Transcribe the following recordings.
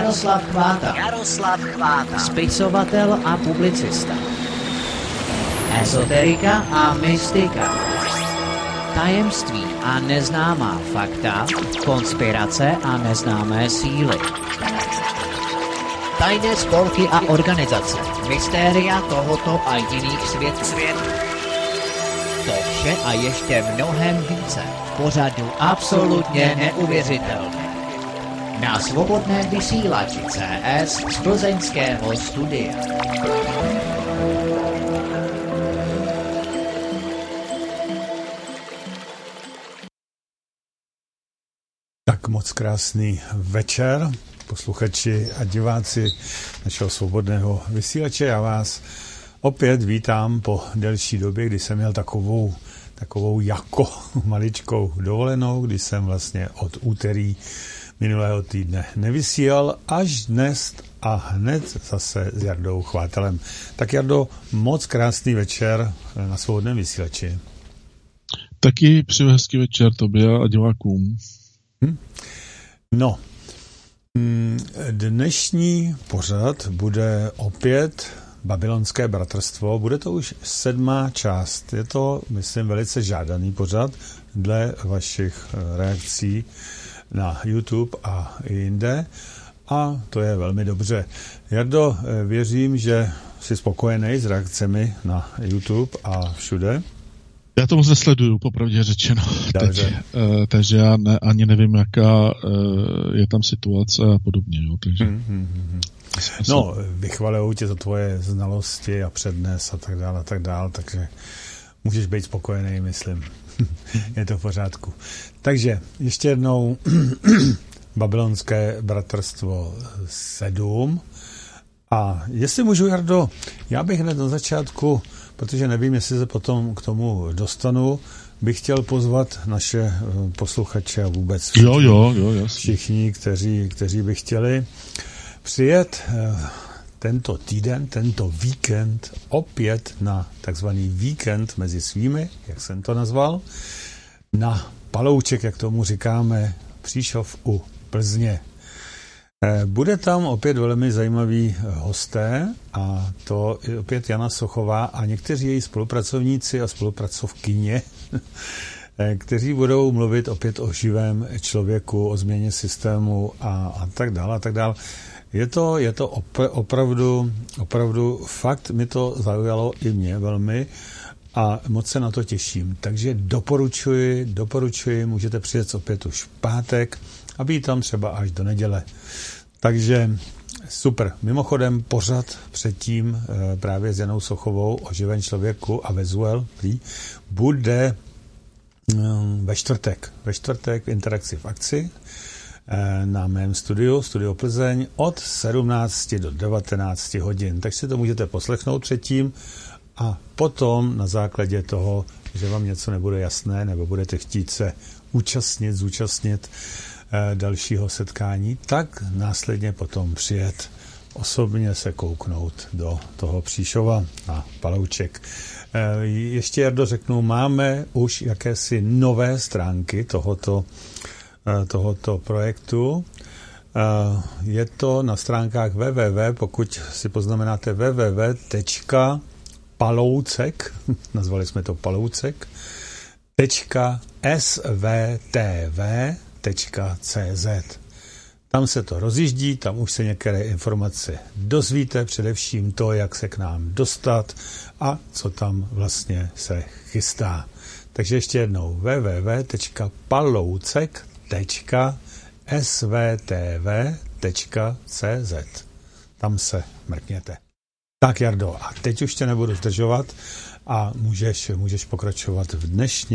Jaroslav Chváta. Spisovatel a publicista. Ezoterika a mystika. Tajemství a neznámá fakta. Konspirace a neznámé síly. Tajné spolky a organizace. Mystéria tohoto a jiných světů. To vše a ještě mnohem více v pořadu absolutně neuvěřitelné. Na svobodném vysílači CS z plzeňského studia. Tak moc krásný večer, posluchači a diváci našeho svobodného vysílače. Já vás opět vítám po delší době, kdy jsem měl takovou jako maličkou dovolenou, kdy jsem vlastně od úterý minulého týdne nevysílal, až dnes a hned zase s Jardou Chvátelem. Tak Jardo, moc krásný večer na svobodném vysílači. Taky přeju hezký večer tobě a divákům. No, dnešní pořad bude opět Babylonské bratrstvo, bude to už 7. část. Je to, myslím, velice žádaný pořad dle vašich reakcí na YouTube a jinde a to je velmi dobře. Jardo, věřím, že jsi spokojený s reakcemi na YouTube a všude. Já to moc nesleduju, popravdě řečeno. Takže já ani nevím, jaká je tam situace a podobně. Jo, takže. No, vychvalujou tě za tvoje znalosti a přednes a tak dále, takže můžeš být spokojený, myslím. Je to v pořádku. Takže ještě jednou Babylonské bratrstvo 7. A jestli můžu, Jardo, já bych hned na začátku, protože nevím, jestli se potom k tomu dostanu, bych chtěl pozvat naše posluchače a vůbec všichni, kteří by chtěli přijet tento týden, tento víkend opět na takzvaný víkend mezi svými, jak jsem to nazval, na Palouček, jak tomu říkáme, Příšov u Plzně. Bude tam opět velmi zajímaví hosté a to je opět Jana Sochová a někteří její spolupracovníci a spolupracovkyně, kteří budou mluvit opět o živém člověku, o změně systému a tak dále a tak dále. Je to opravdu fakt, mi to zaujalo i mě velmi a moc se na to těším. Takže doporučuji, můžete přijet opět už v pátek a být tam třeba až do neděle. Takže super. Mimochodem pořad předtím právě s Janou Sochovou o živém člověku a Vezuel bude ve čtvrtek v Interakci v akci na mém studio Plzeň od 17 do 19 hodin. Takže si to můžete poslechnout předtím a potom na základě toho, že vám něco nebude jasné nebo budete chtít se zúčastnit dalšího setkání, tak následně potom přijet osobně se kouknout do toho Příšova na Palouček. Ještě, Jardo, řeknu, máme už jakési nové stránky tohoto projektu. Je to na stránkách pokud si poznamenáte www.paloucek, nazvali jsme to Paloucek, .svtv.cz. Tam se to rozjíždí, tam už se některé informace dozvíte, především to, jak se k nám dostat a co tam vlastně se chystá. Takže ještě jednou www.paloucek.svtv.cz. Tam se mrkněte. Tak, Jardo, a teď už tě nebudu zdržovat a můžeš pokračovat v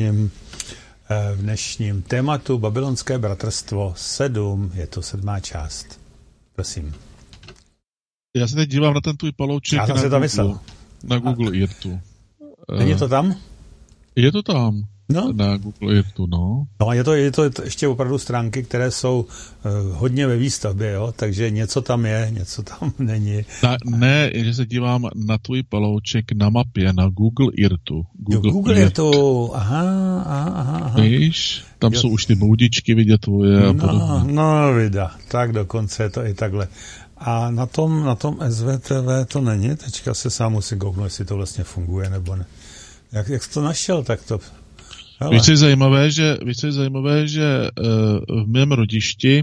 dnešním tématu Babylonské bratrstvo 7, je to 7. část. Prosím. Já se teď dívám na ten tvůj Palouček na Google Earthu. Není to tam? Je to tam. na Google Earthu, no. No a je to ještě opravdu stránky, které jsou hodně ve výstavbě, jo, takže něco tam je, něco tam není. Ne, že se dívám na tvůj palouček na mapě, na Google Earthu. Google Earthu, aha. Víš, tam jsou už ty boudičky vidět tvoje a podobně. No, vida, tak dokonce je to i takhle. A na tom SVTV to není, teďka se sám musím kouknout, jestli to vlastně funguje, nebo ne. Jak jsi to našel, tak to... Víš, co je zajímavé, že v mém rodišti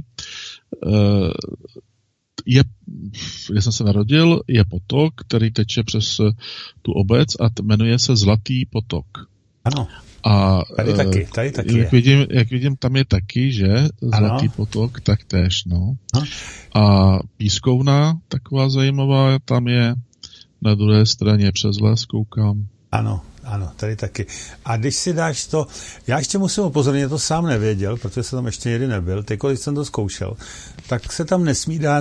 kde jsem se narodil, je potok, který teče přes tu obec a jmenuje se Zlatý potok. Ano. A tady taky jak vidím, tam je taky, že? Zlatý potok, tak též, no. A pískovna, taková zajímavá, tam je na druhé straně přes les, koukám. Ano, tady taky. A když si dáš to, já ještě musím upozornit, to sám nevěděl, protože jsem tam ještě někdy nebyl, teď, když jsem to zkoušel, tak se tam nesmí dát,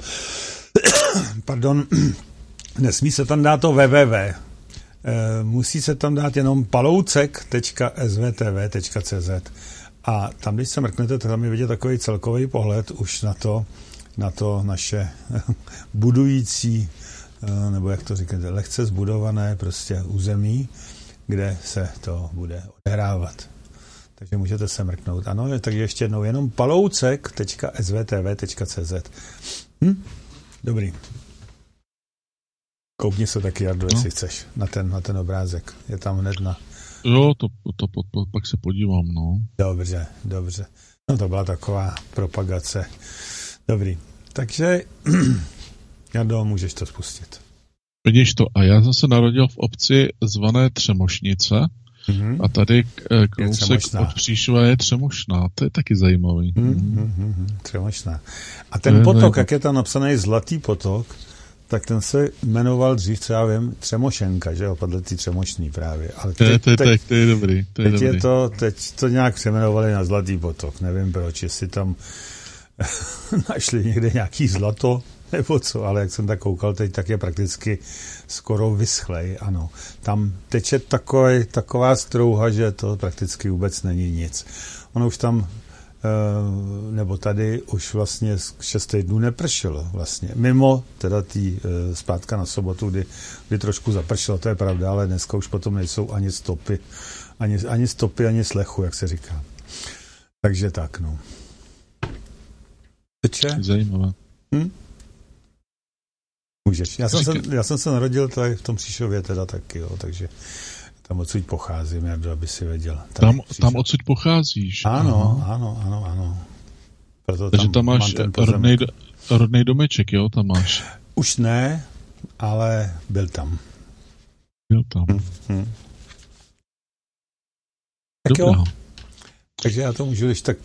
nesmí se tam dát to www. Musí se tam dát jenom paloucek.svtv.cz a tam, když se mrknete, tak tam je vidět takový celkový pohled už na to naše budující, nebo jak to říkáte, lehce zbudované prostě území, kde se to bude odehrávat. Takže můžete se mrknout. Ano, takže ještě jednou jenom paloucek.svtv.cz. Dobrý. Koukni se taky, Jardo, jestli chceš, na ten obrázek. Je tam hned na... Jo, to pak se podívám, no. Dobře. No to byla taková propagace. Dobrý. Takže, Jardo, můžeš to spustit. Vidíš to, a já jsem se narodil v obci zvané Třemošnice a tady kousek od Příšova je Třemošná. To je taky zajímavý. Třemošná. A ten potok, jak je tam napsaný Zlatý potok, tak ten se jmenoval dřív, třeba vím, Třemošenka, že jo, podle ty Třemošný právě. Ale to je dobrý. Teď to nějak přeměnovali na Zlatý potok. Nevím proč, jestli tam našli někde nějaký zlato, nebo co, ale jak jsem tak koukal teď, tak je prakticky skoro vyschlej, ano. Tam teče taková strouha, že to prakticky vůbec není nic. Ono už tam, nebo tady už vlastně 6 dnů nepršelo vlastně. Mimo teda zpátka na sobotu, kdy trošku zapršelo, to je pravda, ale dneska už potom nejsou ani stopy, ani slechu, jak se říká. Takže tak, no. Teče? Zajímavé. Můžeš. Já jsem se narodil tady v tom Příšově teda taky, jo, takže tam odsud pocházím, Jardo, aby si věděl. Tam odsud pocházíš? Ano. Takže tam máš rodnej domeček, jo, tam máš? Už ne, ale byl tam. Tak jo. Takže já to můžu,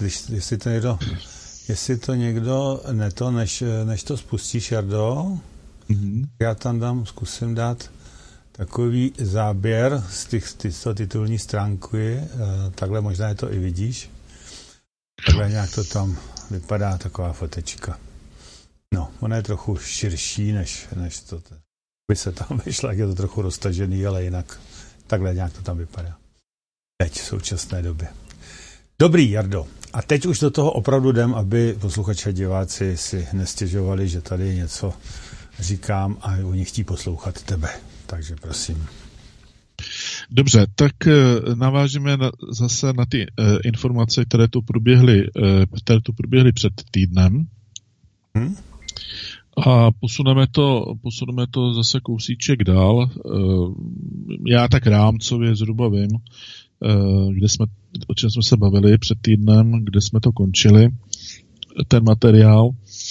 jestli to někdo než to spustíš, Jardo, já tam zkusím dát takový záběr z této titulní stránky, takhle možná je to i vidíš. Takhle nějak to tam vypadá, taková fotečka. No, ona je trochu širší, než to by se tam vyšla, jak je to trochu roztažený, ale jinak takhle nějak to tam vypadá. Teď v současné době. Dobrý, Jardo. A teď už do toho opravdu jdem, aby posluchači a diváci si nestěžovali, že tady něco říkám a oni chtí poslouchat tebe. Takže prosím. Dobře, tak navážeme zase na ty informace, které tu proběhly před týdnem. A posuneme to zase kousíček dál. Já tak rámcově zhruba vím, o čem jsme se bavili před týdnem, kde jsme to končili, ten materiál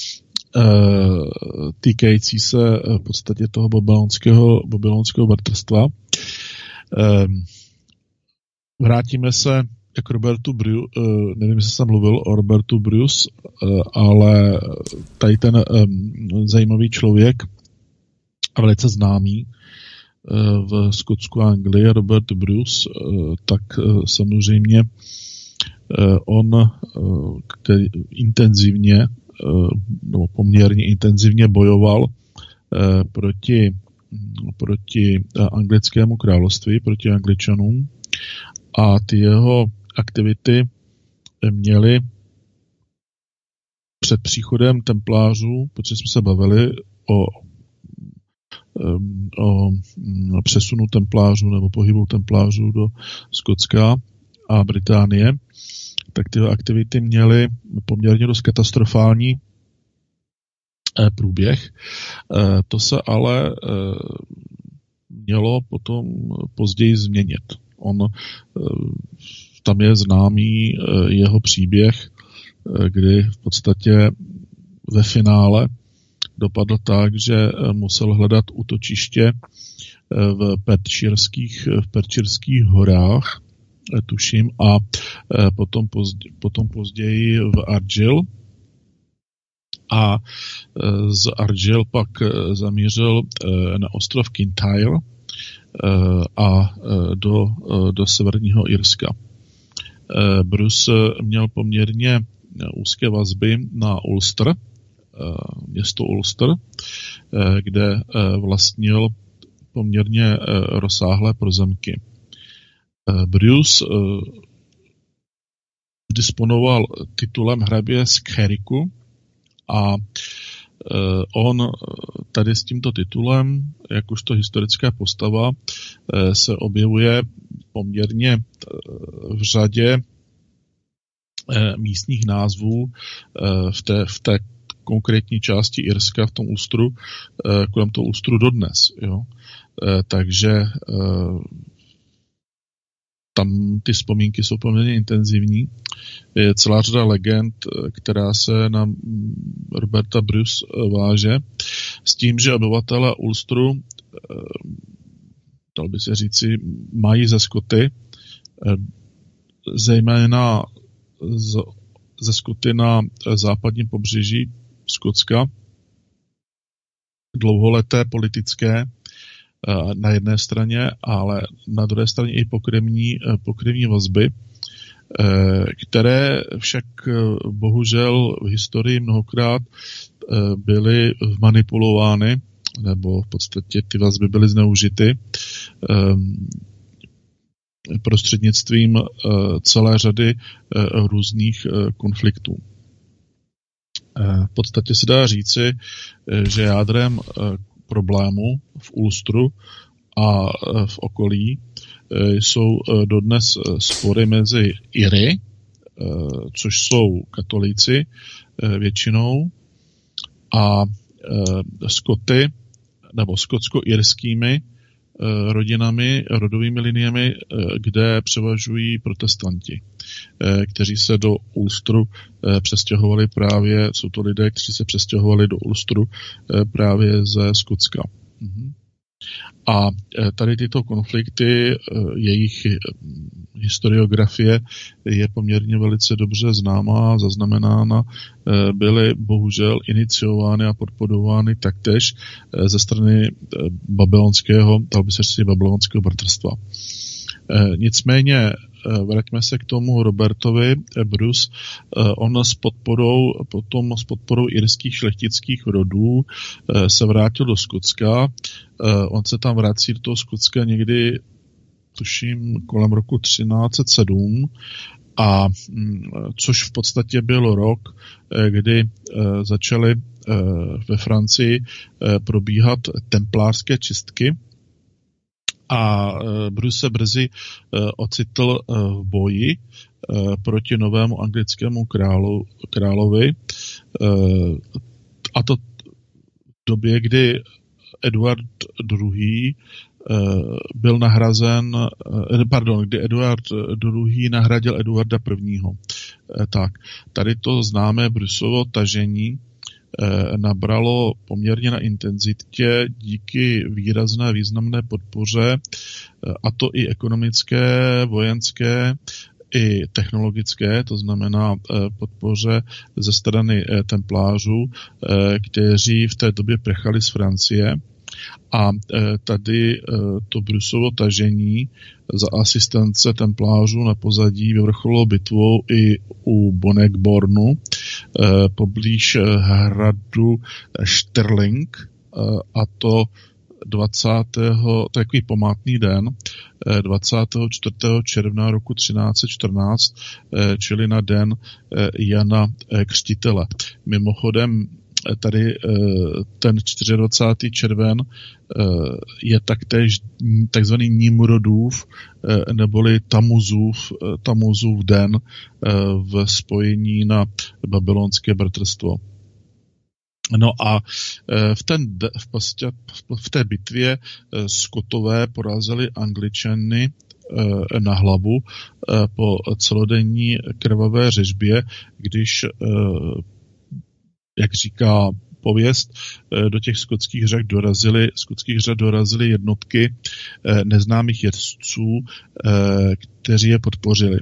týkající se v podstatě toho babylonského bratrstva. Vrátíme se k Robertu Bruce, nevím, jestli jsem mluvil o Robertu Bruce, ale tady ten zajímavý člověk a velice známý v Skotsku a Anglii, Robert Bruce, tak samozřejmě on intenzivně nebo poměrně intenzivně bojoval proti anglickému království, proti Angličanům a ty jeho aktivity měly před příchodem templářů, protože jsme se bavili o přesunu templářů nebo pohybu templářů do Skotska a Británie, tak ty aktivity měly poměrně dost katastrofální průběh. To se ale mělo potom později změnit. Tam je známý jeho příběh, kdy v podstatě ve finále dopadl tak, že musel hledat útočiště v Perthshireských horách, tuším, a potom později v Argyll. A z Argyll pak zamířil na ostrov Kintyre a do severního Irska. Bruce měl poměrně úzké vazby na Ulster, město Ulster, kde vlastnil poměrně rozsáhlé pozemky. Bruce disponoval titulem hrabě z Kerriku a on tady s tímto titulem, jakožto historická postava, se objevuje poměrně v řadě místních názvů v té konkrétní části Irska, v tom Ulstru, kolem toho Ulstru dodnes. Jo? Takže tam ty vzpomínky jsou poměrně intenzivní. Je celá řada legend, která se na Roberta Bruce váže, s tím, že obyvatelé Ulstru, dal by se říci, mají ze Skoty, zejména ze Skoty na západním pobřeží Skotska, dlouholeté politické na jedné straně, ale na druhé straně i pokrevní vazby, které však bohužel v historii mnohokrát byly manipulovány, nebo v podstatě ty vazby byly zneužity prostřednictvím celé řady různých konfliktů. V podstatě se dá říci, že jádrem problému v Ulstru a v okolí jsou dodnes spory mezi Iry, což jsou katolíci většinou, a Skoty nebo skotsko-irskými rodinami, rodovými liniemi, kde převažují protestanti, kteří se do Ulstru přestěhovali právě, jsou to lidé, kteří se přestěhovali do Ulstru právě ze Skotska. A tady tyto konflikty, jejich historiografie je poměrně velice dobře známá, zaznamenána, byly bohužel iniciovány a podporovány taktéž ze strany babylonského bratrstva. Nicméně vraťme se k tomu Robertovi Bruce. On s podporou irských šlechtických rodů se vrátil do Skotska. On se tam vrací do toho Skotska někdy, tuším, kolem roku 1307, a což v podstatě byl rok, kdy začaly ve Francii probíhat templářské čistky, a Bruce se brzy ocitl v boji proti novému anglickému královi, a to v době, kdy Eduard II. Byl nahrazen, kdy Eduard II. Nahradil Eduarda I. Tak, tady to známé Bruceovo tažení nabralo poměrně na intenzitě díky výrazné významné podpoře, a to i ekonomické, vojenské, i technologické, to znamená podpoře ze strany templářů, kteří v té době prchali z Francie. A tady to Bruceovo tažení za asistence templářů na pozadí vyvrcholilo bitvou i u Bannockburnu poblíž hradu Stirling, a to takový památný den, 24. června roku 1314, čili na den Jana Křtitele. Mimochodem, tady ten 24. červen je taktéž takzvaný Nimrodův neboli Tamuzův den v spojení na babylonské bratrstvo. No a v té bitvě Skotové porazili Angličany na hlavu po celodenní krvavé řežbě, když, jak říká pověst, do těch skotských řad dorazily jednotky neznámých jezdců, kteří je podpořili.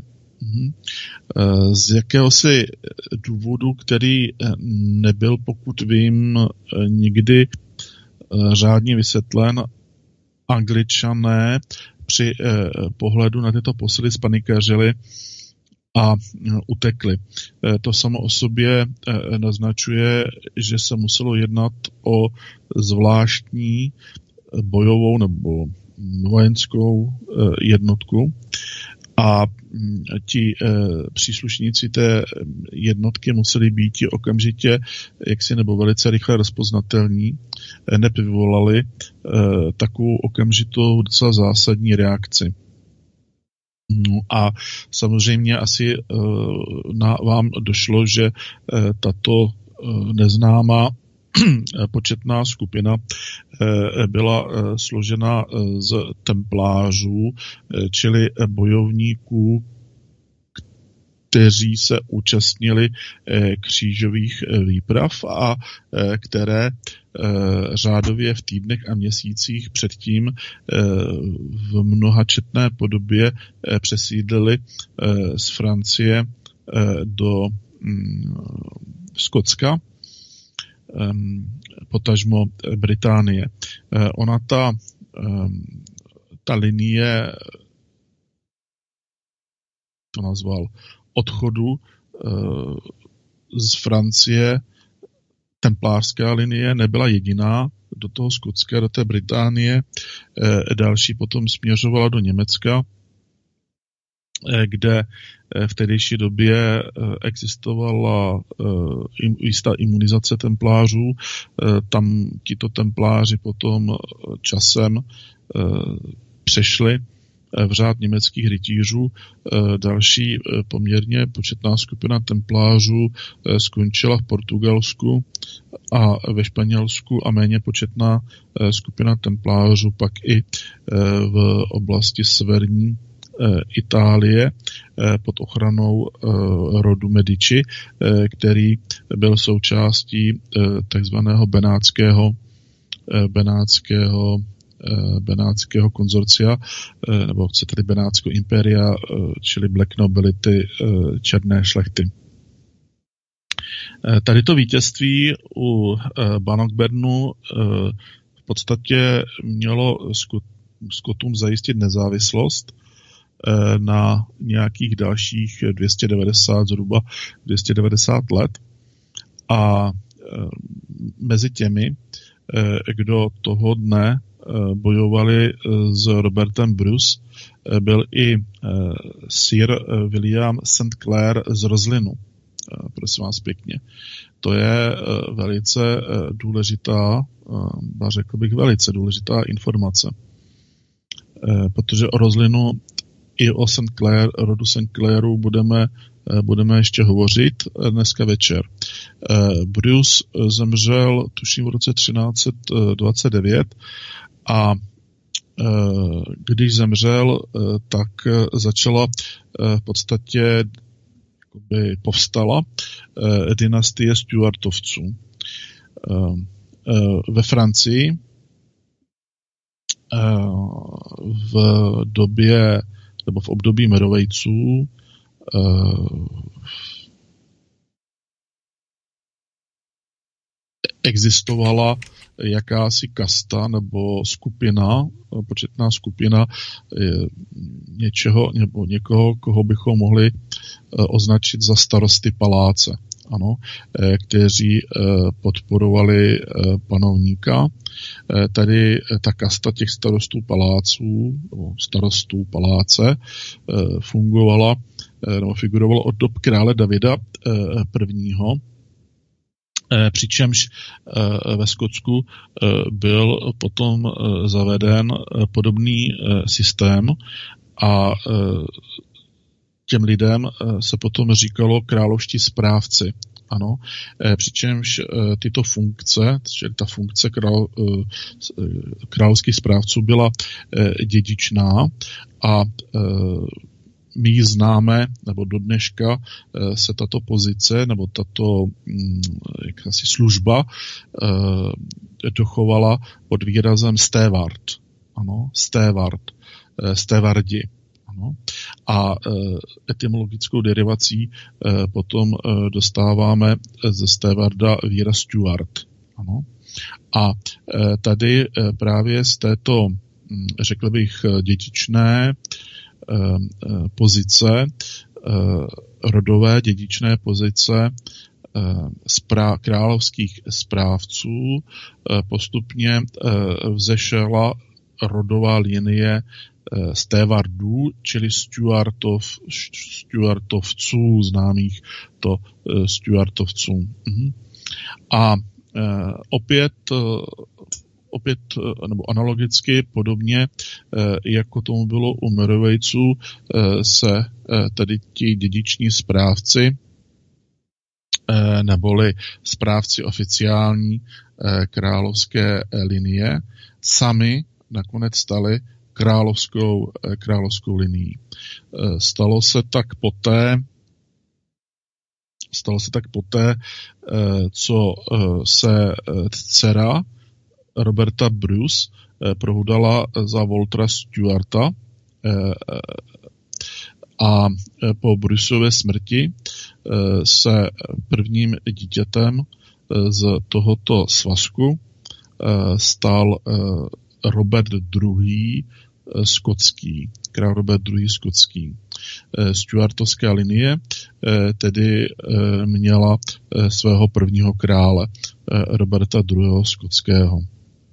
Z jakéhosi důvodu, který nebyl, pokud vím, nikdy řádně vysvětlen, Angličané při pohledu na tyto posily spanikařili a utekli. To samo o sobě naznačuje, že se muselo jednat o zvláštní bojovou nebo vojenskou jednotku a ti příslušníci té jednotky museli být okamžitě jaksi nebo velice rychle rozpoznatelní, nevyvolali takovou okamžitou docela zásadní reakci. No a samozřejmě asi vám došlo, že tato neznámá početná skupina byla složena z templářů, čili bojovníků, kteří se účastnili křížových výprav a které řádově v týdnech a měsících předtím v mnohačetné podobě přesídlili z Francie do Skotska, potažmo Británie. Ona ta linie, to nazval, odchodu z Francie, templářská linie, nebyla jediná do toho Skotska, do té Británie. Další potom směřovala do Německa, kde v tehdejší době existovala jistá imunizace templářů. Tam tito templáři potom časem přešli v řád německých rytířů. Další poměrně početná skupina templářů skončila v Portugalsku a ve Španělsku a méně početná skupina templářů pak i v oblasti severní Itálie pod ochranou rodu Medici, který byl součástí takzvaného benátského konzorcia, nebo chcete-li Benátského impéria, čili Black Nobility, černé šlechty. Tady to vítězství u Bannockburnu v podstatě mělo Skotům zajistit nezávislost na nějakých dalších 290 let. A mezi těmi, kdo toho dne bojovali s Robertem Bruce, byl i Sir William St. Clair z Roslinu. Prosím vás pěkně. To je velice důležitá, řekl bych velice důležitá informace. Protože o Roslinu i o rodu St. Clairu budeme ještě hovořit dneska večer. Bruce zemřel, tuším, v roce 1329 a když zemřel, tak začala v podstatě povstala dynastie Stuartovců. Ve Francii v době nebo v období Merovejců existovala jakási kasta nebo skupina, početná skupina něčeho nebo někoho, koho bychom mohli označit za starosty paláce. ano, kteří podporovali panovníka. Tady ta kasta těch starostů paláců, nebo starostů paláce, fungovala, nebo figurovala od dob krále Davida prvního, přičemž ve Skotsku byl potom zaveden podobný systém a těm lidem se potom říkalo královští správci. Ano, přičemž tyto funkce, ta funkce královských správců byla dědičná a my ji známe, nebo do dneška se tato pozice, nebo tato jakási služba dochovala pod výrazem steward. Ano, steward, stewardi. Ano. A etymologickou derivací potom dostáváme ze stewarda výraz steward. Ano. A tady právě z této, řekl bych, dědičné pozice, rodové dědičné pozice královských správců postupně vzešla rodová linie stewardů, čili stewardovců, známých to stewardovců. A opět nebo analogicky podobně, jako tomu bylo u Merovejců, se tedy ti dědiční správci neboli správci oficiální královské linie sami nakonec stali královskou linií. Stalo se tak poté, co se dcera Roberta Bruce prohudala za Waltera Stuarta a po Bruceově smrti se prvním dítětem z tohoto svazku stal Robert II. Skotský, král Robert II. Skotský. Stuartovská linie tedy měla svého prvního krále, Roberta II. Skotského.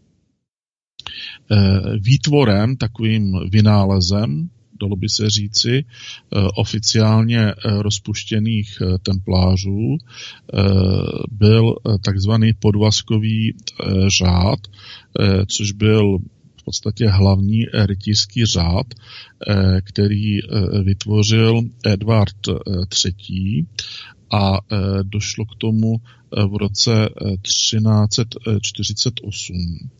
Výtvorem, takovým vynálezem, dalo by se říci, oficiálně rozpuštěných templářů byl takzvaný podvazkový řád, což byl v podstatě hlavní rytířský řád, který vytvořil Edward III. A došlo k tomu v roce 1348.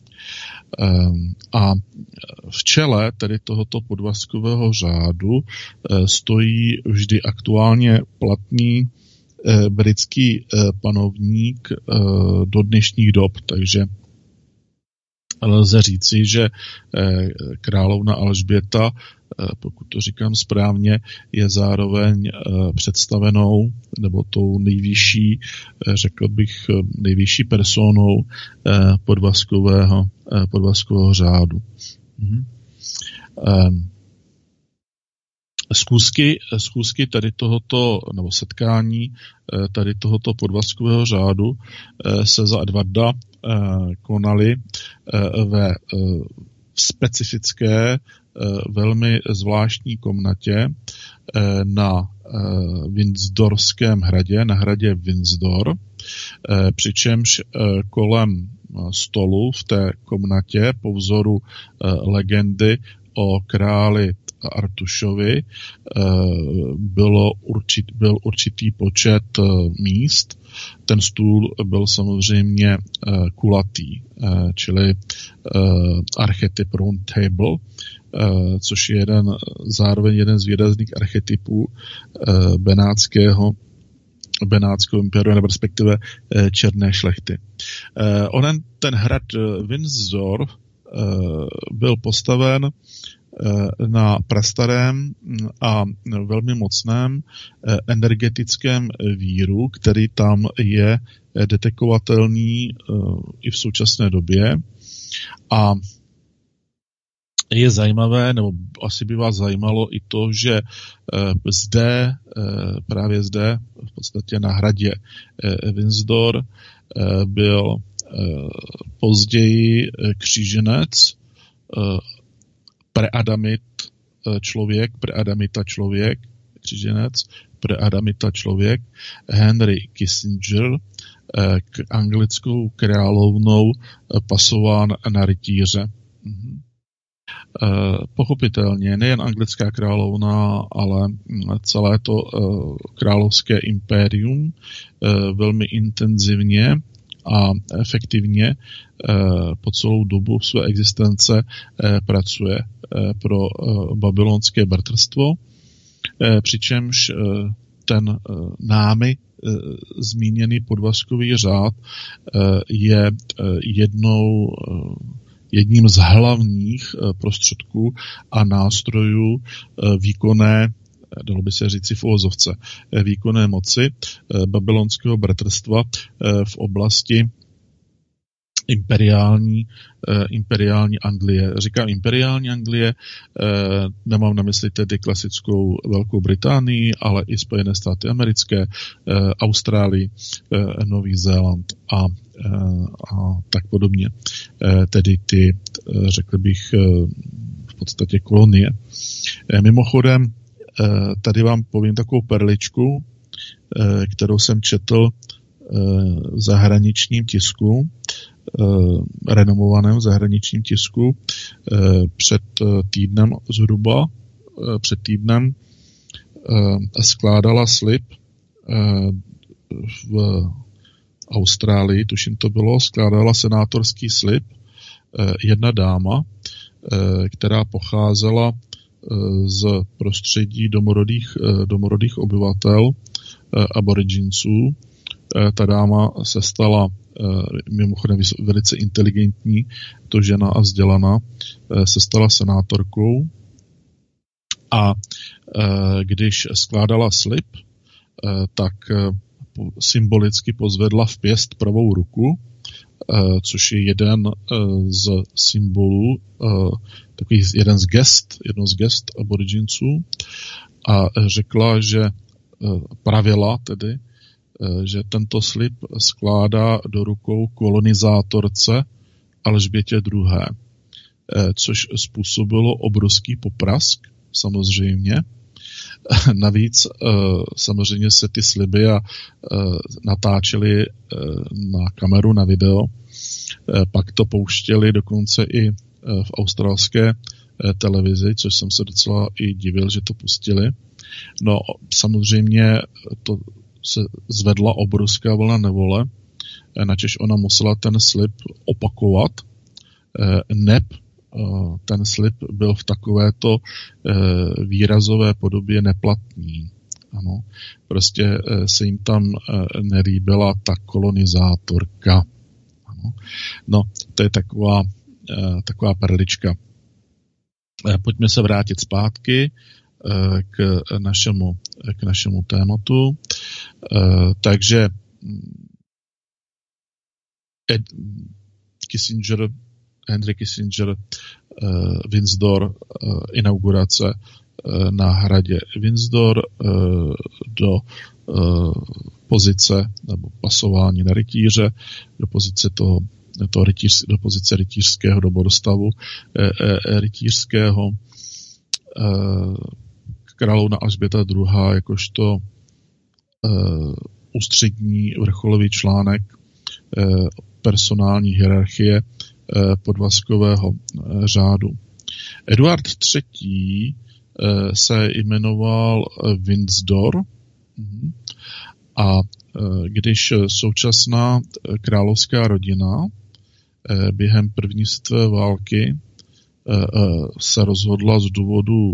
A v čele tedy tohoto podvazkového řádu stojí vždy aktuálně platný britský panovník do dnešních dob, takže lze říci, že královna Alžběta, pokud to říkám správně, je zároveň představenou nebo tou nejvyšší, řekl bych, nejvyšší personou podvazkového řádu. Schůzky tady tohoto, nebo setkání tady tohoto podvazkového řádu se za Edvarda konaly ve specifické, velmi zvláštní komnatě na Windsorském hradě, na hradě Windsor, přičemž kolem stolu v té komnatě po vzoru legendy o králi Artušovi byl určitý počet míst. Ten stůl byl samozřejmě kulatý, čili archetyp round table, což je zároveň jeden z výrazných archetypů benátského impéria, nebo respektive černé šlechty. Ten hrad Windsor byl postaven na prastarém a velmi mocném energetickém víru, který tam je detekovatelný i v současné době. A je zajímavé, nebo asi by vás zajímalo i to, že právě zde, v podstatě na hradě Windsor, byl později kříženec, preadamita člověk, kříženec, preadamita člověk, Henry Kissinger, k anglickou královnou pasován na rytíře. Pochopitelně nejen anglická královna, ale celé to královské impérium velmi intenzivně a efektivně po celou dobu své existence pracuje pro babylonské bratrstvo, přičemž ten námi zmíněný podvazkový řád je jedním z hlavních prostředků a nástrojů výkonné, dalo by se říci v uvozovce, výkonné moci babylonského bratrstva v oblasti imperiální Anglie. Říkám imperiální Anglie, nemám na mysli tedy klasickou Velkou Británii, ale i Spojené státy americké, Austrálii, Nový Zéland a tak podobně. Tedy ty, řekl bych, v podstatě kolonie. Mimochodem, tady vám povím takovou perličku, kterou jsem četl v zahraničním tisku, renomovaném zahraničním tisku před týdnem skládala slib v Austrálii, tuším to bylo, skládala senátorský slib jedna dáma, která pocházela z prostředí domorodých obyvatel aboriginců. Ta dáma se stala mimochodem velice inteligentní, to žena a vzdělaná, se stala senátorkou a když skládala slib, tak symbolicky pozvedla v pěst pravou ruku, což je jeden z symbolů, takový jedno z gest aboriginců, a řekla, že pravila tedy, že tento slib skládá do rukou kolonizátorce Alžbětě II., což způsobilo obrovský poprask, samozřejmě. Navíc samozřejmě se ty sliby natáčely na kameru, na video, pak to pouštěli dokonce i v australské televizi, což jsem se docela i divil, že to pustili. No samozřejmě to se zvedla obrovská vlna nevole, načež ona musela ten slib opakovat, neb ten slib byl v takovéto výrazové podobě neplatný. Ano, prostě se jim tam nelíbila ta kolonizátorka. Ano. No, to je taková perlička. Pojďme se vrátit zpátky k našemu tématu. Takže Henry Kissinger, Windsor, inaugurace na hradě Windsor do pozice nebo pasování na rytíře, do pozice rytířského dobrostavu rytířského. Královna Alžběta II. Jakožto ústřední vrcholový článek personální hierarchie podvazkového řádu. Eduard III. Se jmenoval Windsor a když současná královská rodina během první světové války se rozhodla z důvodu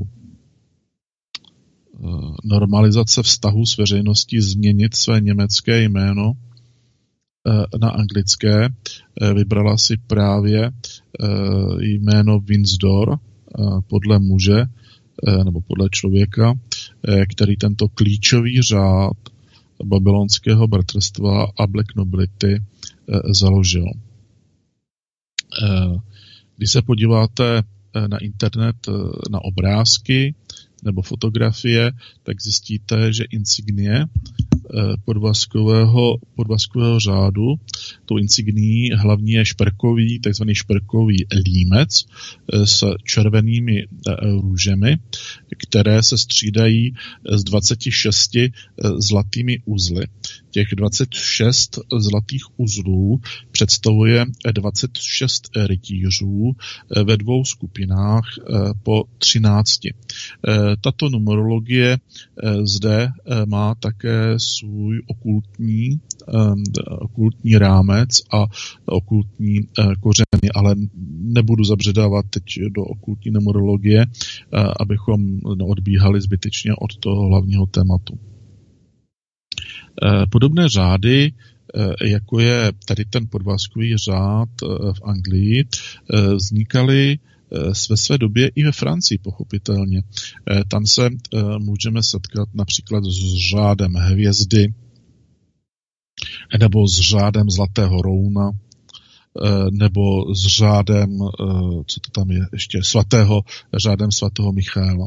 normalizace vztahu s veřejností změnit své německé jméno na anglické, vybrala si právě jméno Windsor podle muže nebo podle člověka, který tento klíčový řád babylonského bratrstva a Black Nobility založil. Když se podíváte na internet na obrázky nebo fotografie, tak zjistíte, že insignie podvazkového řádu, tou insignií hlavní je takzvaný šperkový límec s červenými růžemi, které se střídají s 26 zlatými uzly. Těch 26 zlatých uzlů představuje 26 rytířů ve 2 skupinách po 13. Tato numerologie zde má také svůj okultní rámec a okultní kořeny, ale nebudu zabředávat teď do okultní numerologie, abychom neodbíhali zbytečně od toho hlavního tématu. Podobné řády, jako je tady ten podvazkový řád v Anglii, vznikaly ve své době i ve Francii, pochopitelně. Tam se můžeme setkat například s řádem hvězdy nebo s řádem zlatého rouna nebo s řádem, co to tam je ještě, řádem svatého Michaela.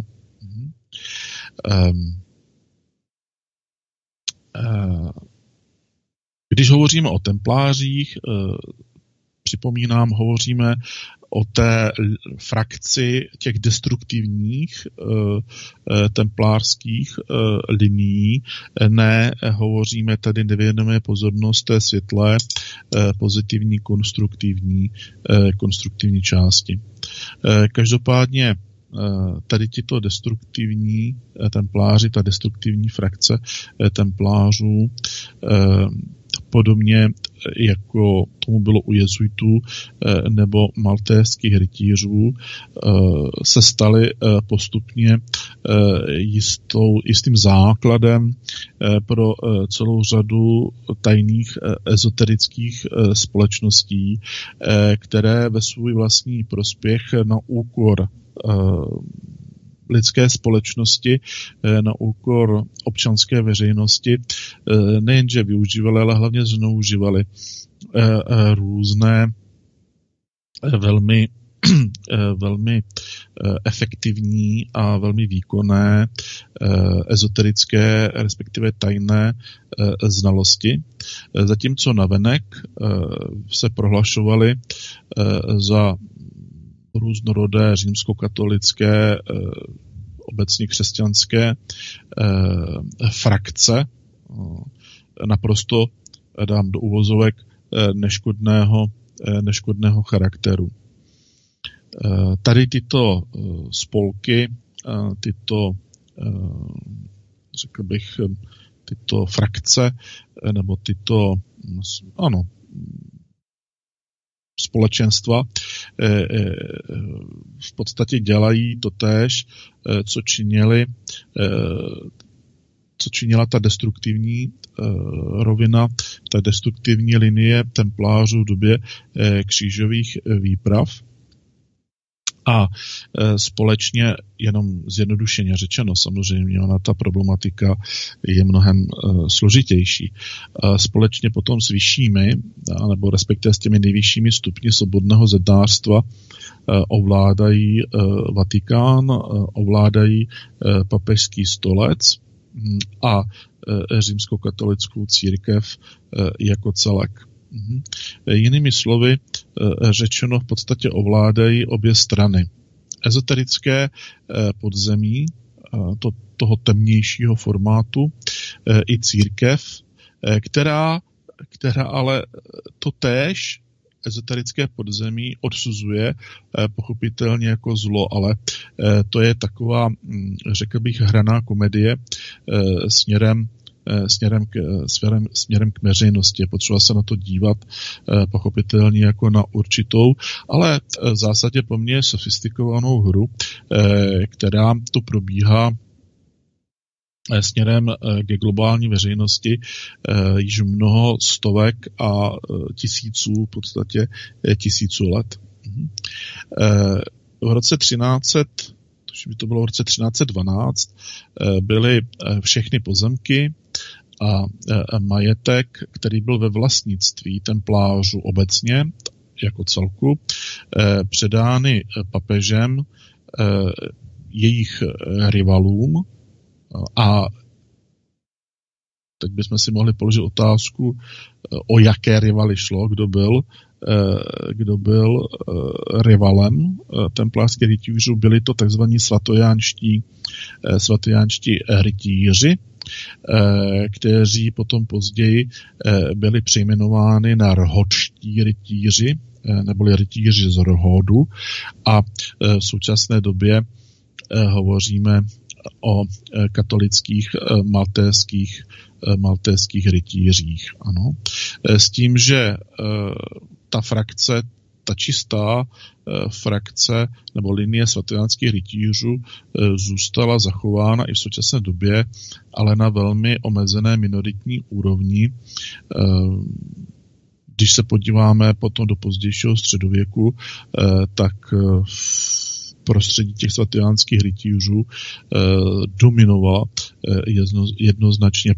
Když hovoříme o templářích, připomínám, hovoříme o té frakci těch destruktivních templářských linií. Ne, hovoříme tady, nevěnujeme pozornost té světlé, pozitivní, konstruktivní části. Každopádně tady tito destruktivní templáři, ta destruktivní frakce templářů, podobně jako tomu bylo u jezuitů nebo maltéských rytířů, se staly postupně jistým základem pro celou řadu tajných ezoterických společností, které ve svůj vlastní prospěch na úkor lidské společnosti, na úkor občanské veřejnosti nejenže využívali, ale hlavně zneužívali různé velmi efektivní a velmi výkonné ezoterické, respektive tajné znalosti, zatímco navenek se prohlašovaly za různorodé římskokatolické, obecně křesťanské frakce, naprosto dám do uvozovek neškodného charakteru. Tady tyto spolky, řekl bych, tyto frakce, nebo společenstva v podstatě dělají totéž, co činila ta destruktivní rovina, ta destruktivní linie templářů v době křížových výprav. A společně, jenom zjednodušeně řečeno, samozřejmě ona ta problematika je mnohem složitější. Společně potom s vyššími, nebo respektive s těmi nejvyššími stupni svobodného zednářstva ovládají Vatikán, ovládají papežský stolec a římskokatolickou církev jako celek. Jinými slovy řečeno, v podstatě ovládají obě strany. Ezoterické podzemí toho temnějšího formátu i církev, která ale totéž ezoterické podzemí odsuzuje pochopitelně jako zlo, ale to je taková, řekl bych, hraná komedie směrem k veřejnosti. Je potřeba se na to dívat pochopitelně jako na určitou, ale v zásadě poměrně sofistikovanou hru, která to probíhá směrem ke globální veřejnosti již mnoho stovek a tisíců, v podstatě tisíců let. V roce 1312 byly všechny pozemky a majetek, který byl ve vlastnictví templářů obecně jako celku, předány papežem jejich rivalům a teď bychom si mohli položit otázku, o jaké rivaly šlo, kdo byl rivalem templářských rytířů. Byli to takzvaní svatojánští rytíři, kteří potom později byli přejmenováni na rhodští rytíři, neboli rytíři z Rhodu, a v současné době hovoříme o katolických maltéských rytířích. Ano. S tím, že ta frakce, ta čistá frakce nebo linie svatojánských rytířů zůstala zachována i v současné době, ale na velmi omezené minoritní úrovni. Když se podíváme potom do pozdějšího středověku, tak v prostředí těch svatojánských rytířů dominovala jednoznačně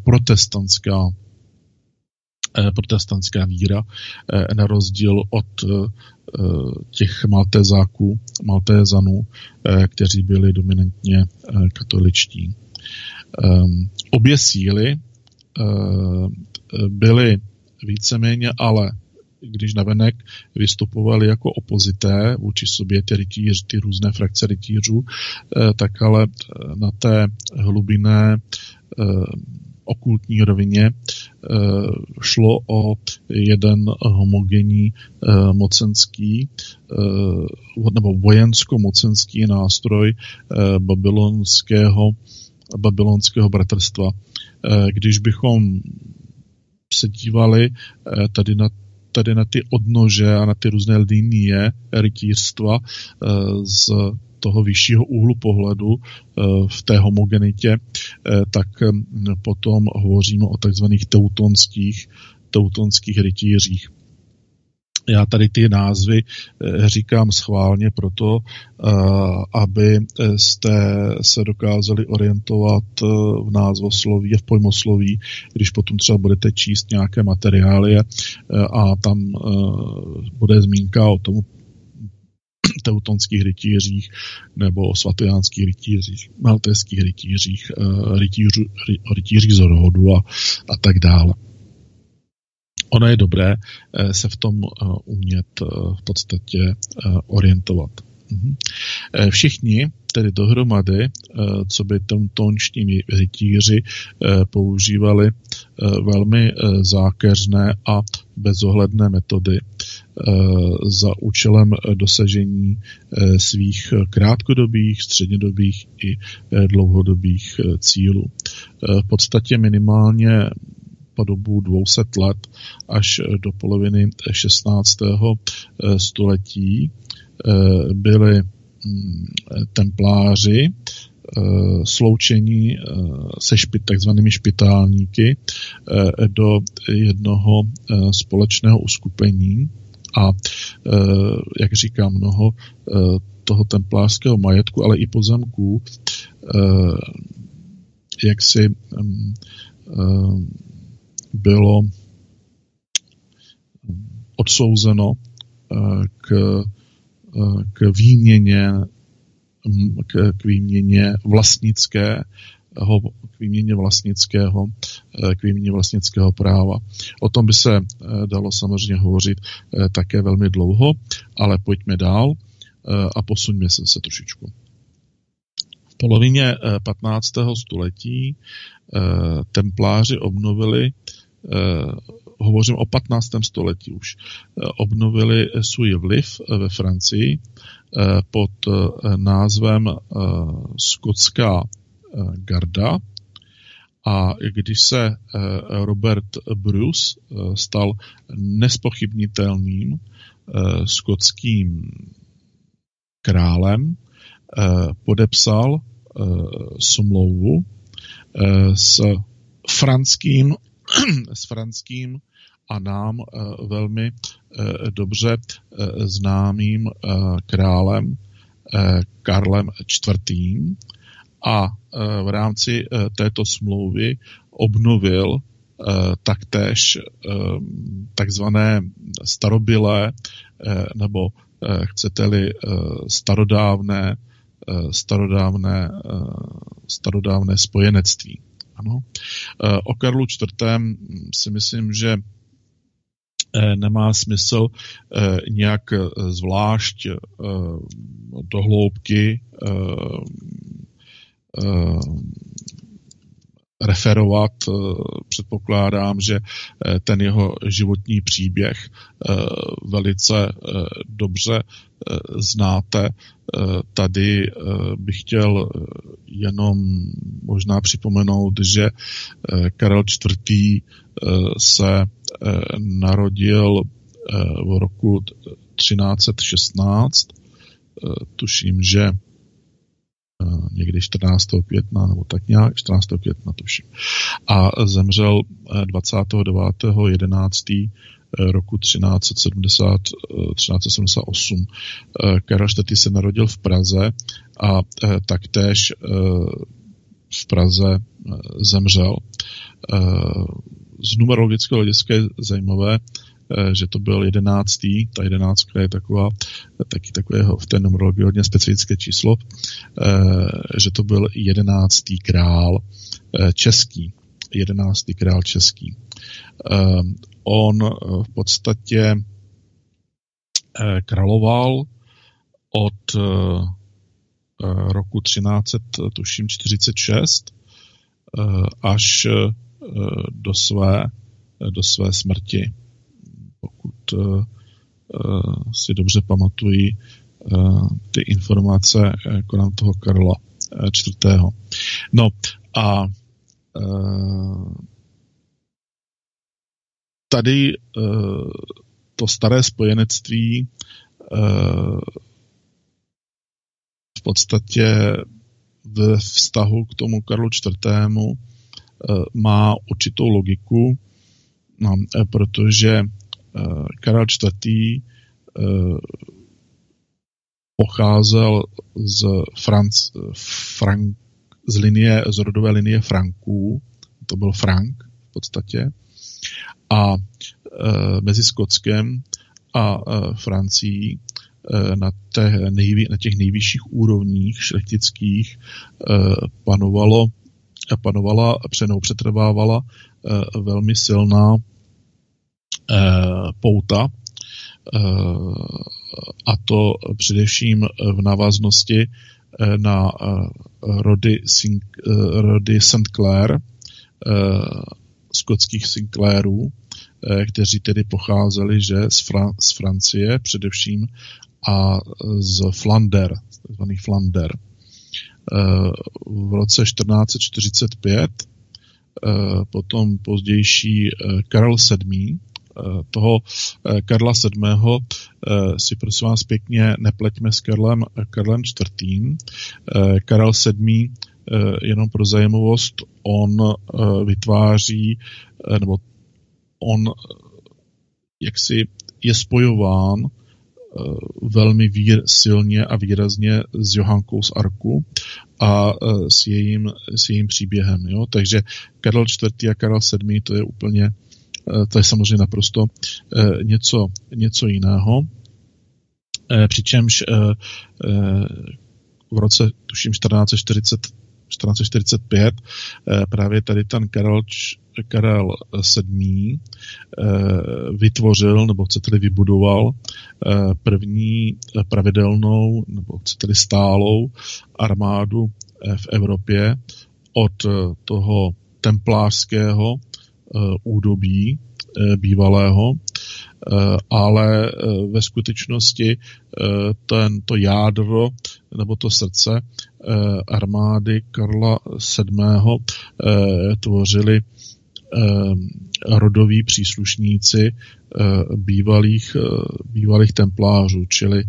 protestantská víra, na rozdíl od těch Maltézanů, kteří byli dominantně katoličtí. Obě síly byly víceméně, ale když navenek vystupovali jako opozité vůči sobě ty různé frakce rytířů, tak ale na té hlubinné okultní rovině šlo o jeden homogenní mocenský nebo vojensko-mocenský nástroj babylonského bratrstva. Když bychom se dívali tady na ty odnože a na ty různé linie rytířstva z toho vyššího úhlu pohledu v té homogenitě, tak potom hovoříme o takzvaných teutonských rytířích. Já tady ty názvy říkám schválně proto, aby jste se dokázali orientovat v názvosloví a v pojmosloví, když potom třeba budete číst nějaké materiály a tam bude zmínka o tomu teutonských rytířích nebo svatojánských rytířích, maltéských rytířích, rytířích z Rhodu a tak dále. Ono je dobré se v tom umět v podstatě orientovat. Všichni tedy dohromady, co by teutonští rytíři, používali velmi zákeřné a bezohledné metody za účelem dosažení svých krátkodobých, střednědobých i dlouhodobých cílů. V podstatě minimálně po dobu 200 let až do poloviny 16. století byli templáři sloučení se takzvanými špitálníky do jednoho společného uskupení a, jak říkám, mnoho toho templářského majetku, ale i pozemků, jak si bylo odsouzeno k výměně vlastnického práva. O tom by se dalo samozřejmě hovořit také velmi dlouho, ale pojďme dál a posuňme se trošičku. V polovině 15. století templáři obnovili, hovořím o 15. století už, obnovili svůj vliv ve Francii pod názvem Skotská garda, a když se Robert Bruce stal nespochybnitelným skotským králem, podepsal smlouvu s franským a nám velmi dobře známým králem Karlem IV. A v rámci této smlouvy obnovil taktéž takzvané starobylé nebo chcete-li starodávné spojenectví. Ano. O Karlu IV. Si myslím, že nemá smysl nějak zvlášť do hloubky referovat. Předpokládám, že ten jeho životní příběh velice dobře znáte. Tady bych chtěl jenom možná připomenout, že Karel IV. Se narodil v roku 1316, tuším, že někdy 14. května, nebo tak nějak, 14. května tuším. A zemřel 29.11. roku 1378. Karel IV. Se narodil v Praze a taktéž v Praze zemřel. Z numerologického hlediska je zajímavé, že to byl 11. Ta 11 je taky takové v té numerologii hodně specifické číslo, že to byl 11. král český. 11. král český. On v podstatě královal od roku 1346 až do své smrti. Pokud si dobře pamatují ty informace kolem toho Karla IV. No a tady to staré spojenectví v podstatě ve vztahu k tomu Karlu IV. Má určitou logiku, protože Karel IV. Pocházel z rodové linie Franků, to byl Frank v podstatě, a mezi Skotskem a Francií na těch nejvyšších úrovních šlechtických přetrvávala velmi silná pouta, a to především v návaznosti na rody St. Clair, skotských Sinclairů, kteří tedy pocházeli z Francie především a z Flander, takzvaný Flander. V roce 1445 potom pozdější Karel VII. Toho Karla VII. Si prosím vás pěkně nepleťme s Karlem IV. Karel VII. Jenom pro zajímavost, on vytváří, nebo on jaksi je spojován velmi silně a výrazně s Johankou z Arku a s jejím příběhem. Jo? Takže Karel IV. A Karel VII. To je samozřejmě naprosto něco jiného. Přičemž v roce tuším 1445 právě tady ten Karel VII. Vytvořil, nebo chcete-li vybudoval první pravidelnou, nebo chcete-li stálou armádu v Evropě od toho templářského údobí bývalého, ale ve skutečnosti to jádro nebo to srdce armády Karla VII. Tvořili rodoví příslušníci bývalých templářů, čili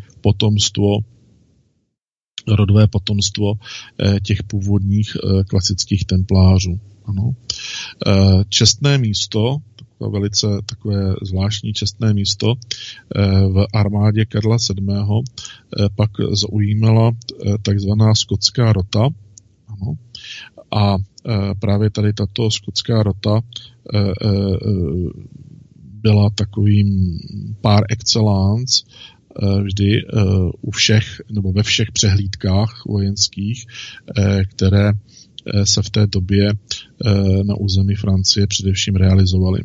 rodové potomstvo těch původních klasických templářů. Ano. Čestné místo, takové zvláštní čestné místo v armádě Karla VII. Pak zaujímala takzvaná skotská rota. Ano. A právě tady tato skotská rota byla takovým par excellence vždy u všech nebo ve všech přehlídkách vojenských, které se v té době na území Francie především realizovaly.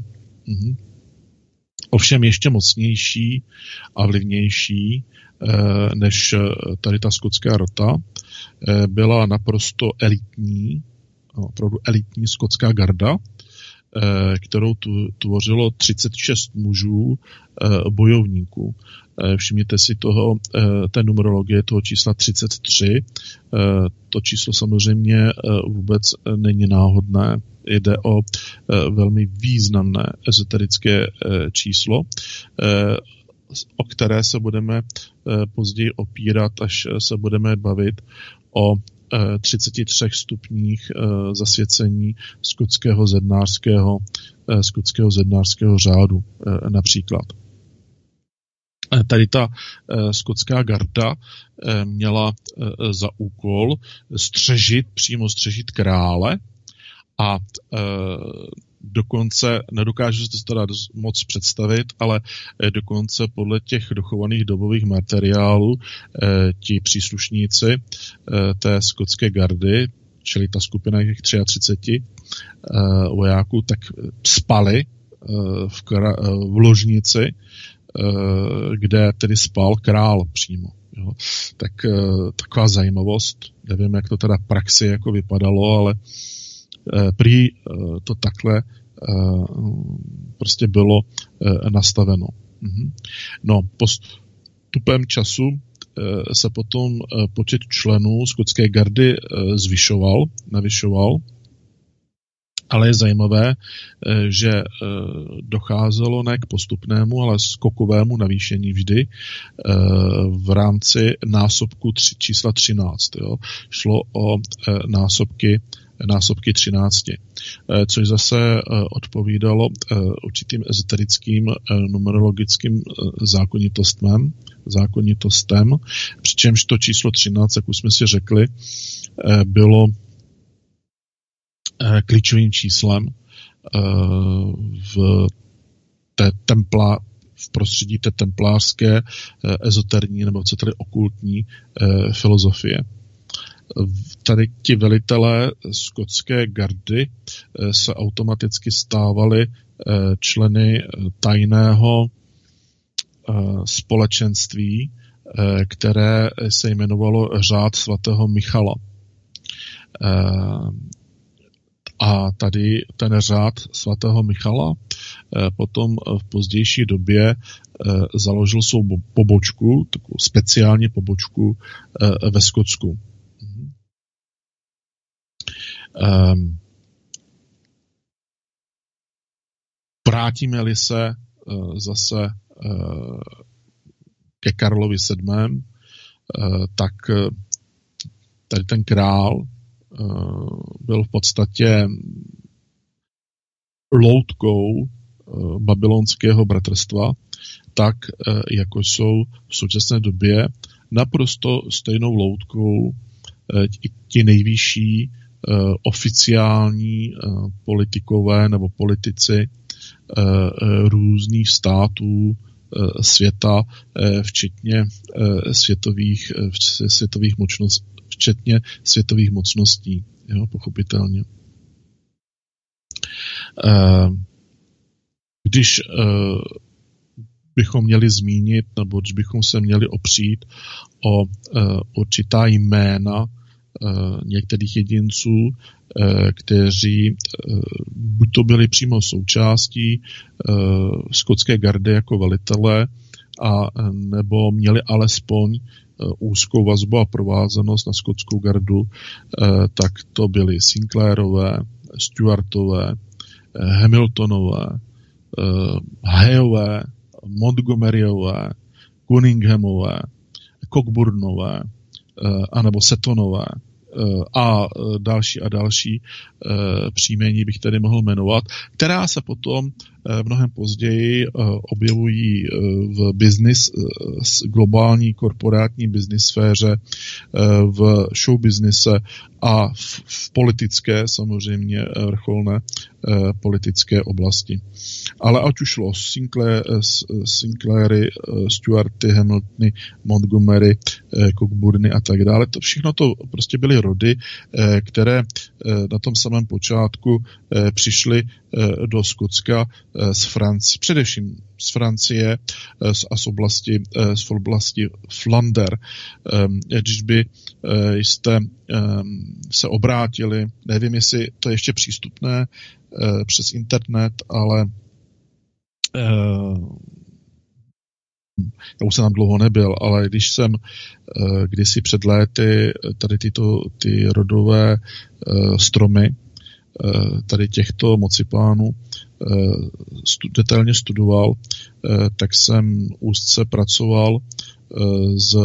Ovšem ještě mocnější a vlivnější než tady ta skotská rota byla naprosto elitní, opravdu elitní skotská garda, kterou tvořilo 36 mužů bojovníků. Všimněte si toho, té numerologie toho čísla 33. To číslo samozřejmě vůbec není náhodné. Jde o velmi významné ezoterické číslo, o které se budeme později opírat, až se budeme bavit o 33 stupních zasvěcení skotského zednářského řádu například. Tady ta skotská garda měla za úkol přímo střežit krále a dokonce, nedokážu si to teda moc představit, ale dokonce podle těch dochovaných dobových materiálů ti příslušníci té skotské gardy, čili ta skupina těch 33 vojáků, tak spali v ložnici, kde tedy spal král přímo. Jo. Tak taková zajímavost, nevím, jak to teda v praxi jako vypadalo, ale prý to takhle prostě bylo nastaveno. No, postupem času se potom počet členů skotské gardy navyšoval, ale je zajímavé, že docházelo ne k postupnému, ale skokovému navýšení vždy v rámci násobku čísla 13. Jo. Šlo o násobky 13, což zase odpovídalo určitým ezoterickým numerologickým zákonitostem, přičemž to číslo 13, jak už jsme si řekli, bylo klíčovým číslem v prostředí té templářské ezoterní nebo co tady okultní filozofie. Tady ti velitelé skotské gardy se automaticky stávali členy tajného společenství, které se jmenovalo Řád svatého Michala. A tady ten řád svatého Michala potom v pozdější době založil svou pobočku, takovou speciální pobočku ve Skotsku. Vrátíme-li se zase ke Karlovi VII., tak tady ten král byl v podstatě loutkou babylonského bratrstva, tak jako jsou v současné době naprosto stejnou loutkou ti nejvyšší oficiální politikové nebo politici různých států světa, včetně světových mocností, jo, pochopitelně. Když bychom měli zmínit, nebo když bychom se měli opřít o určitá jména některých jedinců, kteří buď to byli přímo součástí skotské gardy jako velitelé, a nebo měli alespoň úzkou vazbu a provázanost na skotskou gardu, tak to byli Sinclairové, Stuartové, Hamiltonové, Hayové, Montgomeryové, Cunninghamové, Cockburnové, anebo Setonové, a další příjmení bych tady mohl jmenovat, která se potom mnohem později objevují v globální korporátní business sféře, v show businesse a v politické, samozřejmě vrcholné politické oblasti. Ale ať už šlo Sinclairy, Stuarty, Hamiltony, Montgomery, Cockburny a tak dále, to všechno to prostě byly rody, které na tom samém počátku přišly do Skotska především z Francie a z oblasti Flander. Když by jste se obrátili, nevím, jestli to je ještě přístupné přes internet, ale já už jsem tam dlouho nebyl, ale když jsem kdysi před léty tady ty rodové stromy tady těchto mocipánů detailně studoval, tak jsem úzce pracoval s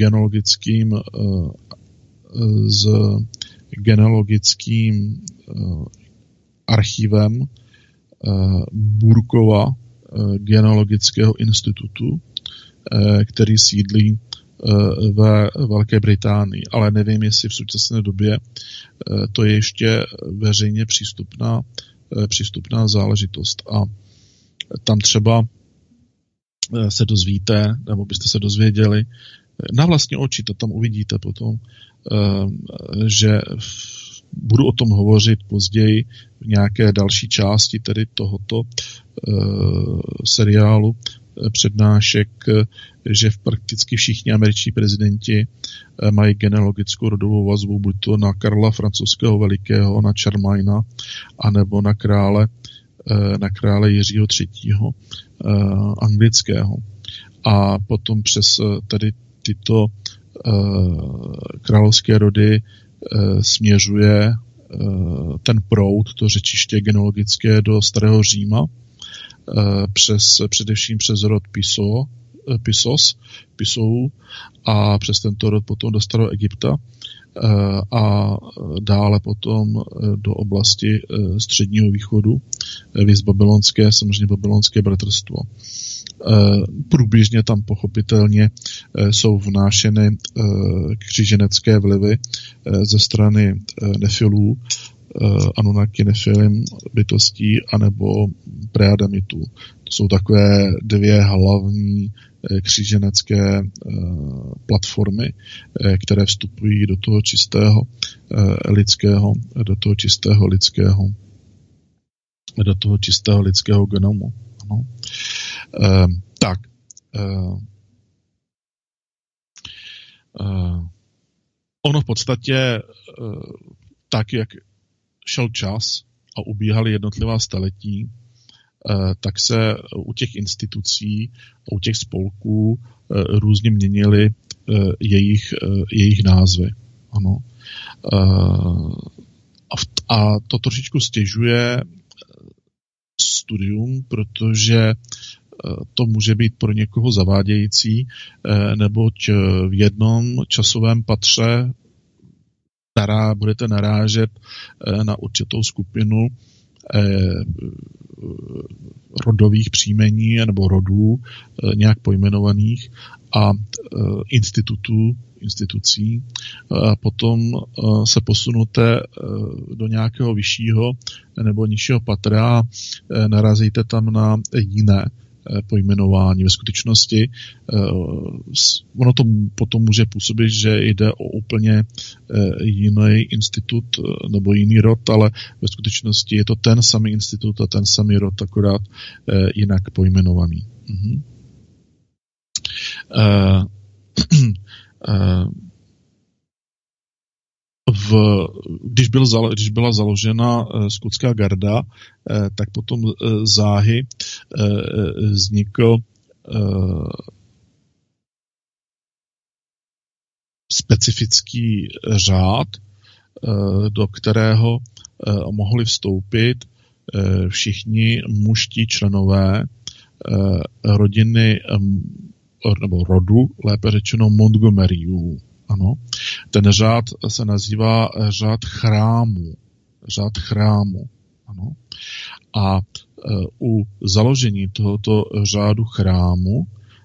genealogickým archivem Burkova genealogického institutu, který sídlí ve Velké Británii, ale nevím, jestli v současné době to je ještě veřejně přístupná záležitost. A tam třeba se dozvíte, nebo byste se dozvěděli, na vlastní oči, to tam uvidíte potom, že budu o tom hovořit později v nějaké další části tedy tohoto seriálu přednášek, že prakticky všichni američční prezidenti mají genealogickou rodovou vazbu buď to na Karla francouzského velikého, na Charlemagne, anebo na krále Jiřího III. Anglického. A potom přes tady tyto královské rody směřuje ten proud, to řečiště genealogické do Starého Říma, především přes rod Pisou a přes tento rod potom do Starého Egypta a dále potom do oblasti Středního východu, viz babylonské, samozřejmě babylonské bratrstvo. Průběžně tam pochopitelně jsou vnášeny křiženecké vlivy ze strany Nefilů, Anunnaki, Nefilim bytostí, anebo Preadamitů. To jsou takové dvě hlavní kříženecké platformy, které vstupují do toho čistého lidského genomu. Ano. Ono v podstatě tak, jak šel čas a ubíhaly jednotlivá staletí, tak se u těch institucí a u těch spolků různě měnily jejich názvy. Ano. A to trošičku stěžuje studium, protože to může být pro někoho zavádějící, neboť v jednom časovém patře budete narážet na určitou skupinu rodových příjmení nebo rodů nějak pojmenovaných a institucí. A potom se posunuté do nějakého vyššího nebo nižšího patra a narazíte tam na jiné pojmenování. Ve skutečnosti ono to potom může působit, že jde o úplně jiný institut nebo jiný rod, ale ve skutečnosti je to ten samý institut a ten samý rod, akorát jinak pojmenovaný. Když byla založena skotská garda, tak potom záhy vznikl specifický řád, do kterého mohli vstoupit všichni mužští členové rodiny nebo rodu, lépe řečeno Montgomeryů. Ano. Ten řád se nazývá řád chrámu. Řád chrámu. Ano. A u založení tohoto řádu chrámu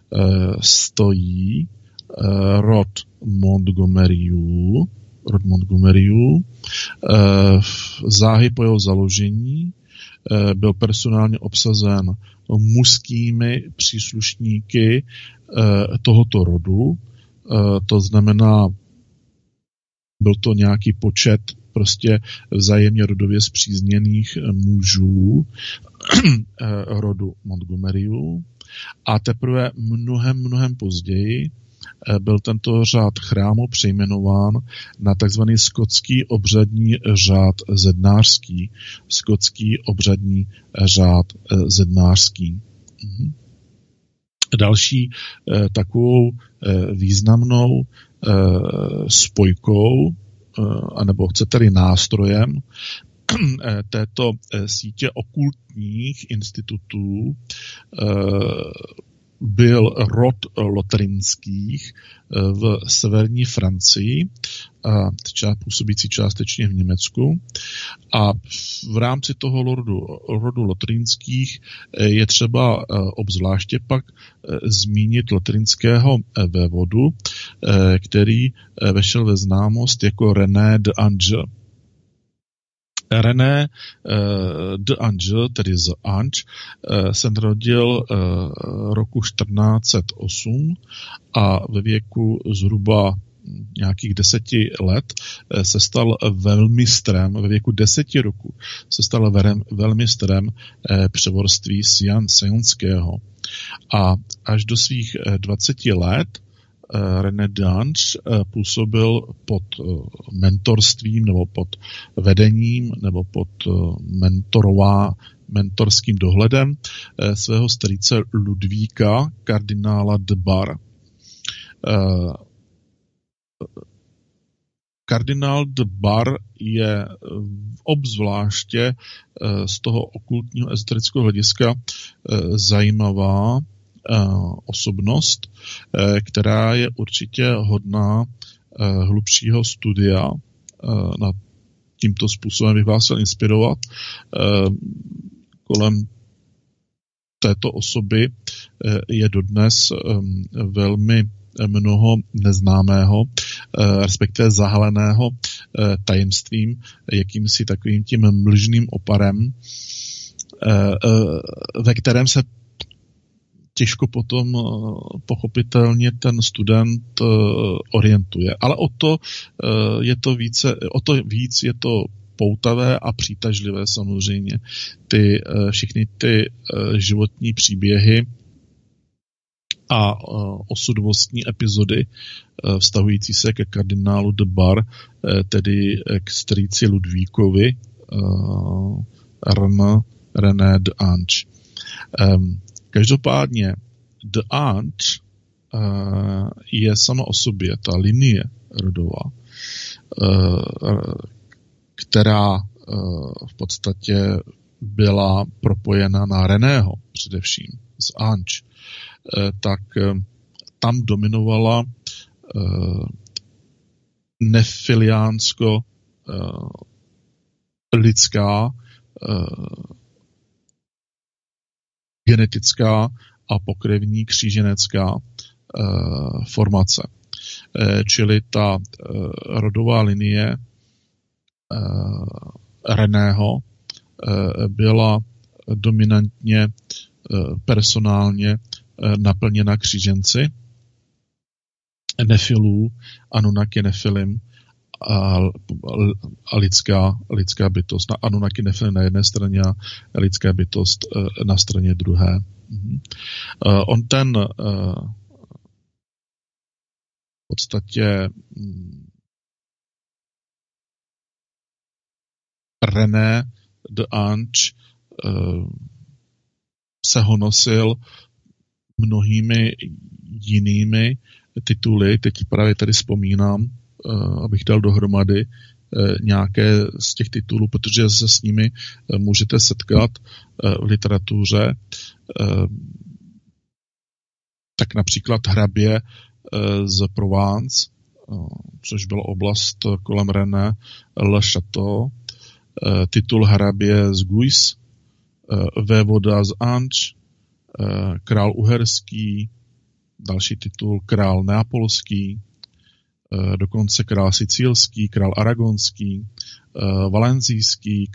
stojí rod Montgomeryů. Záhy po jeho založení byl personálně obsazen mužskými příslušníky tohoto rodu. To znamená, byl to nějaký počet prostě vzájemně rodově spřízněných mužů rodu Montgomeryů. A teprve mnohem později byl tento řád chrámu přejmenován na takzvaný skotský obřadní řád zednářský. Skotský obřadní řád zednářský. Další takovou významnou spojkou, anebo chcete-li nástrojem této sítě okultních institutů byl rod Lotrinských v severní Francii, působící částečně v Německu. A v rámci toho rodu Lotrinských je třeba obzvláště pak zmínit lotrinského vévodu, který vešel ve známost jako René d'Ange. René d'Ange, tedy z Ange, se narodil roku 1408 a ve věku zhruba nějakých 10 let se stal velmistrem, ve věku 10 roku se stal velmistrem převorství sionského. A až do svých 20 let René d'Ange působil pod mentorstvím nebo pod vedením nebo pod mentorským dohledem svého strýce Ludvíka, kardinála de Bar. Kardinál de Bar je obzvláště z toho okultního ezoterického hlediska zajímavá osobnost, která je určitě hodná hlubšího studia. Na tímto způsobem bych vás chtěl inspirovat. Kolem této osoby je dodnes velmi mnoho neznámého, respektive zahaleného tajemstvím, jakýmsi takovým tím mlžným oparem, ve kterém se těžko potom pochopitelně ten student orientuje. Ale o to víc je to poutavé a přitažlivé samozřejmě. Všechny ty životní příběhy a osudovostní epizody vztahující se ke kardinálu de Bar, tedy k strýci Ludvíkovi, René d'Ange. Každopádně d'Ange je sama o sobě ta linie rodová, která v podstatě byla propojena na Reného především z Ange, tak tam dominovala nefiliánsko lidská genetická a pokrevní kříženecká formace. Čili ta rodová linie Reného byla dominantně personálně naplněna kříženci, nefilů, Anunnaki Nefilim a lidská bytost. Anunnaki Nefilim na jedné straně a lidská bytost na straně druhé. On ten v podstatě René d'Ange se honosil mnohými jinými tituly, teď právě tady vzpomínám, abych dal dohromady nějaké z těch titulů, protože se s nimi můžete setkat v literatuře. Tak například hrabě z Provence což byla oblast kolem Rennes Le Château, titul hrabě z Guise, vévoda z Angers, král uherský, další titul král neapolský, dokonce král sicílský, král aragonský, valencijský,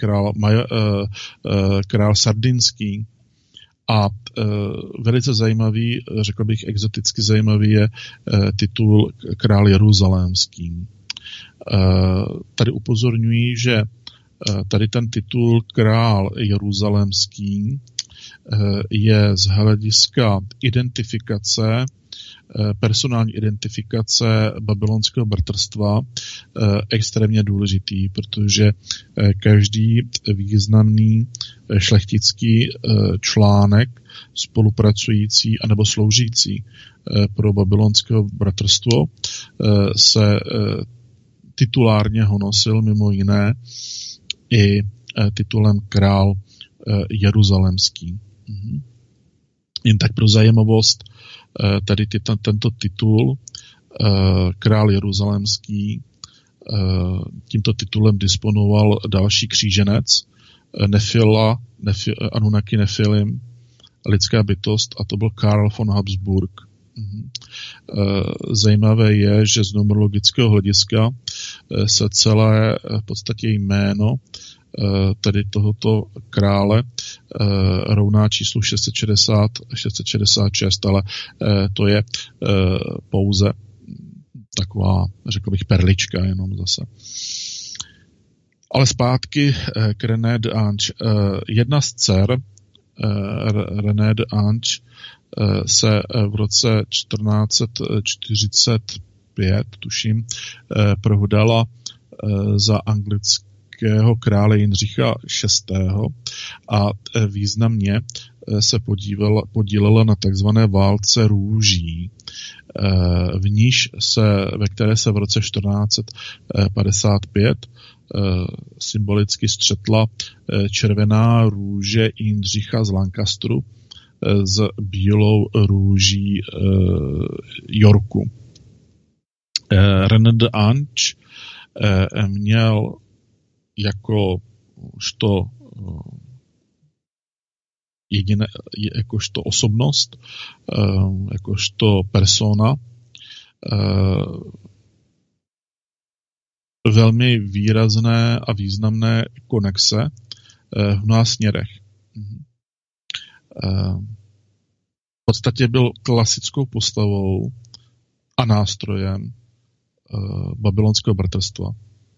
král sardinský. A velice zajímavý, řekl bych exoticky zajímavý, je titul král jeruzalémský. Tady upozorňuji, že tady ten titul král jeruzalémský je z hlediska identifikace, personální identifikace babylonského bratrstva extrémně důležitý, protože každý významný šlechtický článek spolupracující anebo sloužící pro babylonského bratrstvo se titulárně honosil mimo jiné i titulem král jeruzalémský. Jen tak pro zajímavost, tady tento titul král jeruzalémský, tímto titulem disponoval další kříženec Anunnaki Nefilim, lidská bytost, a to byl Karl von Habsburg. Zajímavé je, že z numerologického hlediska se celé v podstatě jméno tedy tohoto krále rovná číslu 666, ale to je pouze taková, řekl bych, perlička jenom zase. Ale zpátky k René de Ange. Jedna z dcer René de Ange se v roce 1445, tuším, provdala za anglického krále Jindřicha VI. A významně se podílela na takzvané válce růží, ve které se v roce 1455 symbolicky střetla červená růže Jindřicha z Lancasteru s bílou růží Yorku. René de Ange měl jakožto osobnost, jakožto persona, velmi výrazné a významné konexe v mnoha směrech. V podstatě byl klasickou postavou a nástrojem babylonského bratrstva.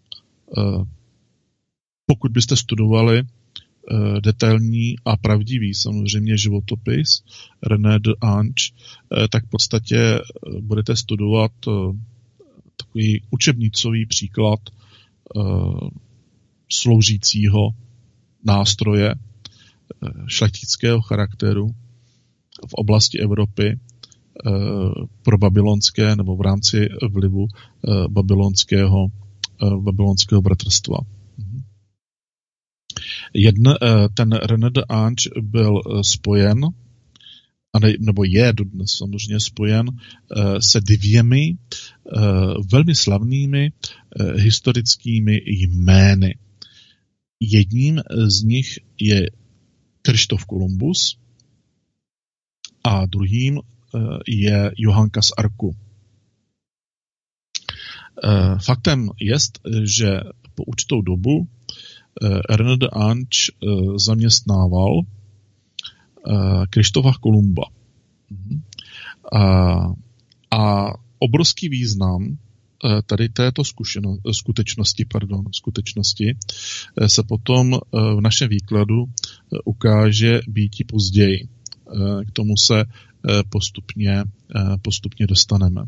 Pokud byste studovali detailní a pravdivý samozřejmě životopis René de Ange, tak v podstatě budete studovat takový učebnicový příklad sloužícího nástroje šlechtického charakteru v oblasti Evropy pro babylonské nebo v rámci vlivu babylonského bratrstva. Ten René de Ange byl spojen, nebo je dodnes samozřejmě spojen se dvěmi velmi slavnými historickými jmény. Jedním z nich je Krištof Kolumbus a druhým je Johanka z Arku. Faktem jest, že po určitou dobu René de Ange zaměstnával Krištofa Kolumba. A obrovský význam tady této skutečnosti se potom v našem výkladu ukáže býti později. K tomu se postupně dostaneme.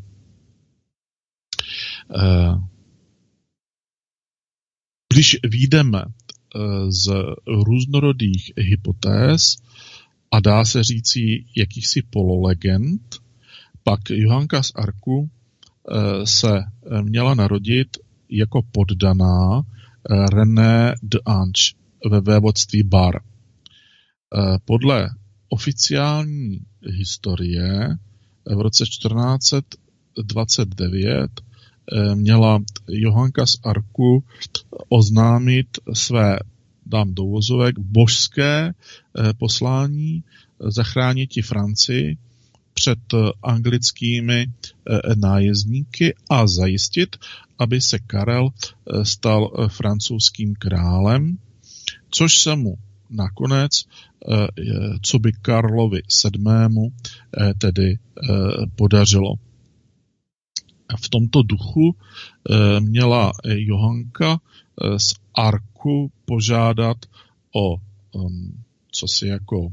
Když vyjdeme z různorodých hypotéz a dá se říci jakýchsi pololegend, pak Johanka z Arku se měla narodit jako poddaná René de Ange ve vévodství Bar. Podle oficiální historie v roce 1429 měla Johanka z Arku oznámit své, dám do uvozovek, božské poslání zachránit Francii před anglickými nájezdníky a zajistit, aby se Karel stal francouzským králem, což se mu nakonec, co by Karlovi VII. Tedy podařilo. V tomto duchu měla Johanka z Arku požádat o cosi jako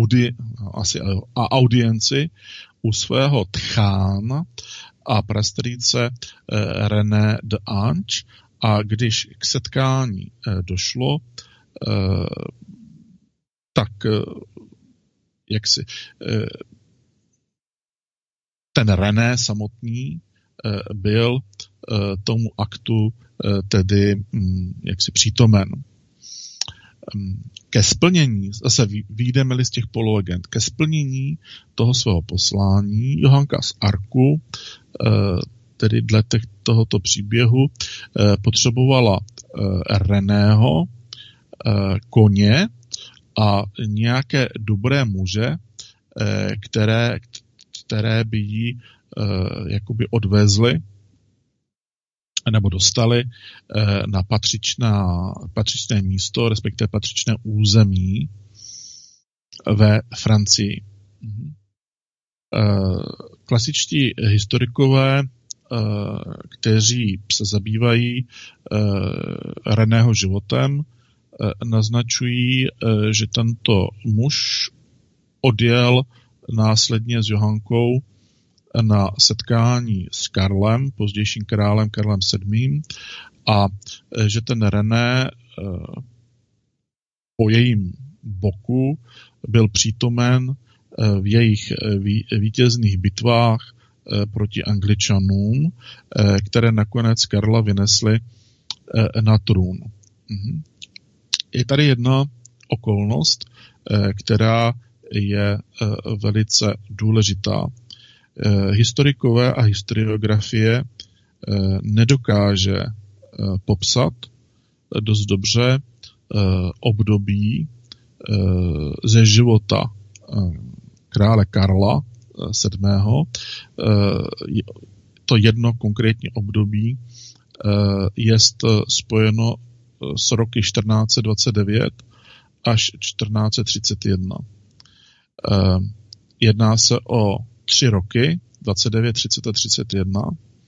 audienci u svého tchána a prastrýce René de Ange, a když k setkání došlo, tak jaksi ten René samotný byl tomu aktu tedy jaksi přítomen. Ke splnění, zase vyjdeme-li z těch pololegend, ke splnění toho svého poslání Johanka z Arku, tedy dle tohoto příběhu, potřebovala Reného, koně a nějaké dobré muže, které by jí jakoby odvezly nebo dostali na patřičné místo, respektive patřičné území ve Francii. Klasičtí historikové, kteří se zabývají Reného životem, naznačují, že tento muž odjel následně s Johankou na setkání s Karlem, pozdějším králem Karlem VII. A že ten René po jejím boku byl přítomen v jejich vítězných bitvách proti Angličanům, které nakonec Karla vynesly na trůn. Je tady jedna okolnost, která je velice důležitá. Historikové a historiografie nedokáže popsat dost dobře období ze života krále Karla VII. To jedno konkrétní období je spojeno s roky 1429 až 1431. Jedná se o 3 roky, 29, 30 a 31,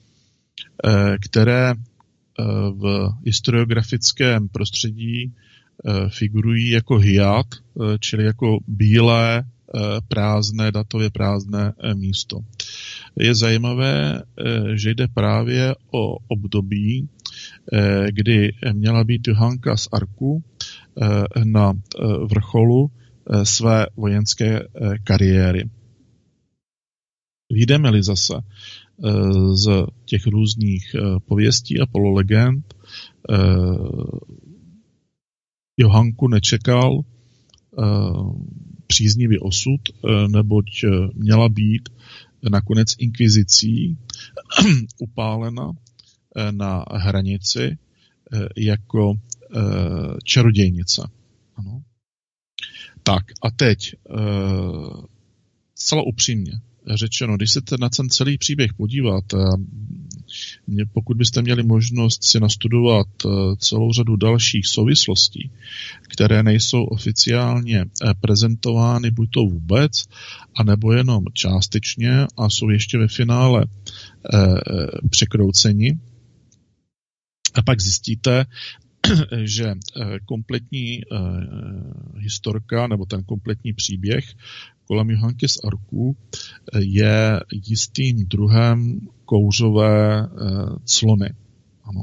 které v historiografickém prostředí figurují jako hiat, čili jako bílé, prázdné, datově prázdné místo. Je zajímavé, že jde právě o období, kdy měla být Johanka z Arku na vrcholu své vojenské kariéry. Vyjdeme-li zase z těch různých pověstí a pololegend, Johanku nečekal příznivý osud, neboť měla být nakonec inkvizicí upálena na hranici jako čarodějnice. Ano. Tak a teď zcela upřímně řečeno, když se na ten celý příběh podíváte, pokud byste měli možnost si nastudovat celou řadu dalších souvislostí, které nejsou oficiálně prezentovány buď to vůbec, anebo jenom částečně a jsou ještě ve finále překrouceni, a pak zjistíte, že kompletní historka nebo ten kompletní příběh kolem Johanky z Arku je jistým druhem kouřové clony. Ano.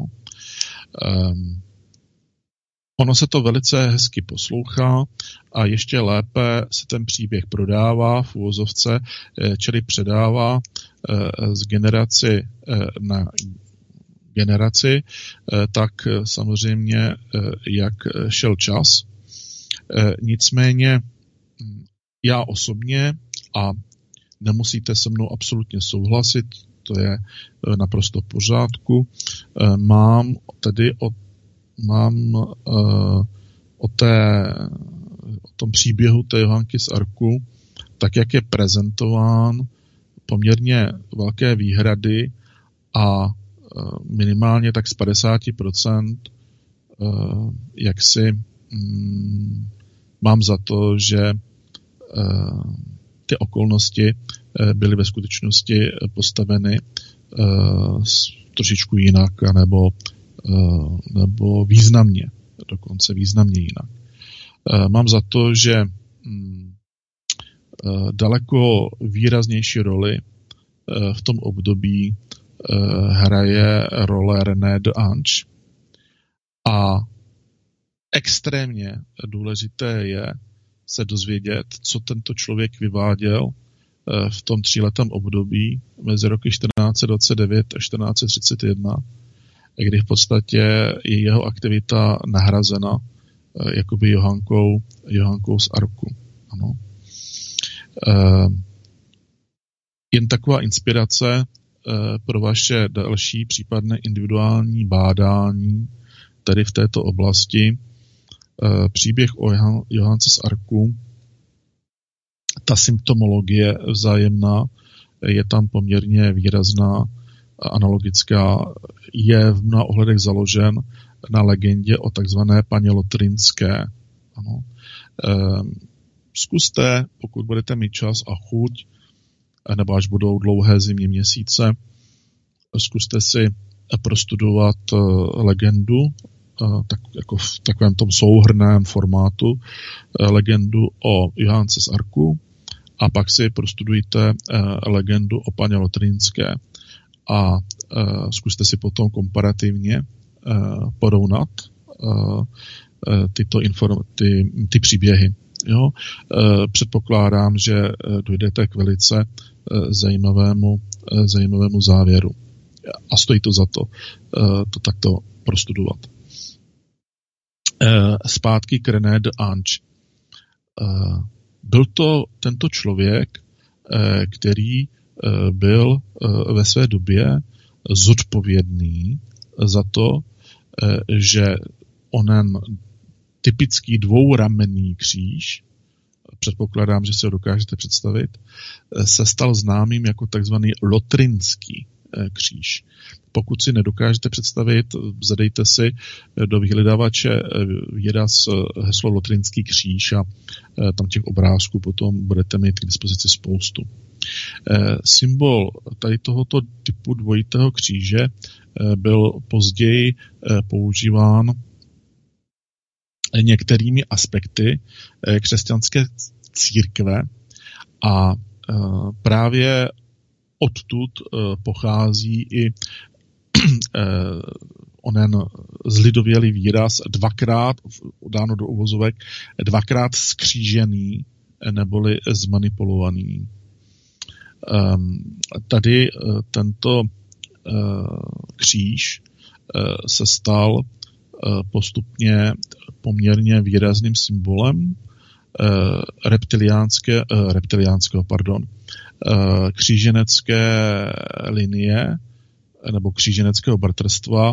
Ono se to velice hezky poslouchá a ještě lépe se ten příběh prodává v uvozovce, čili předává z generaci na generaci, tak samozřejmě jak šel čas. Nicméně já osobně, a nemusíte se mnou absolutně souhlasit, to je naprosto v pořádku. Mám o tom příběhu té Johanky z Arku, tak jak je prezentován, poměrně velké výhrady a minimálně tak z 50% jak si mám za to, že ty okolnosti byly ve skutečnosti postaveny trošičku jinak nebo významně, dokonce významně jinak. Mám za to, že daleko výraznější roli v tom období hraje role René de Ange a extrémně důležité je se dozvědět, co tento člověk vyváděl v tom 3letém období mezi roky 1429 a 1431, kdy v podstatě je jeho aktivita nahrazena jakoby Johankou z Arku. Ano. Jen taková inspirace pro vaše další případné individuální bádání tady v této oblasti. Příběh o Johance z Arku, ta symptomologie vzájemná je tam poměrně výrazná, analogická, je v mnoha ohledech založen na legendě o takzvané paně Lotrinské. Ano. Zkuste, pokud budete mít čas a chuť, nebo až budou dlouhé zimní měsíce, zkuste si prostudovat legendu, tak jako v takovém tom souhrnném formátu, legendu o Johance z Arku a pak si prostudujte legendu o paně Lotrinské a zkuste si potom komparativně porovnat ty příběhy. Jo? Předpokládám, že dojdete k velice zajímavému závěru. A stojí to za to takto prostudovat. Zpátky k René de Ange. Byl to tento člověk, který byl ve své době zodpovědný za to, že onen typický dvouramenný kříž, předpokládám, že si ho dokážete představit, se stal známým jako takzvaný lotrinský kříž. Pokud si nedokážete představit, zadejte si do vyhledávače výraz heslo Lotrinský kříž a tam těch obrázků potom budete mít k dispozici spoustu. Symbol tady tohoto typu dvojitého kříže byl později používán některými aspekty křesťanské církve a právě odtud pochází i onen zlidovělý výraz dvakrát, dáno do uvozovek, dvakrát skřížený neboli zmanipulovaný. Tady tento kříž se stal postupně poměrně výrazným symbolem kříženecké linie nebo kříženeckého bratrstva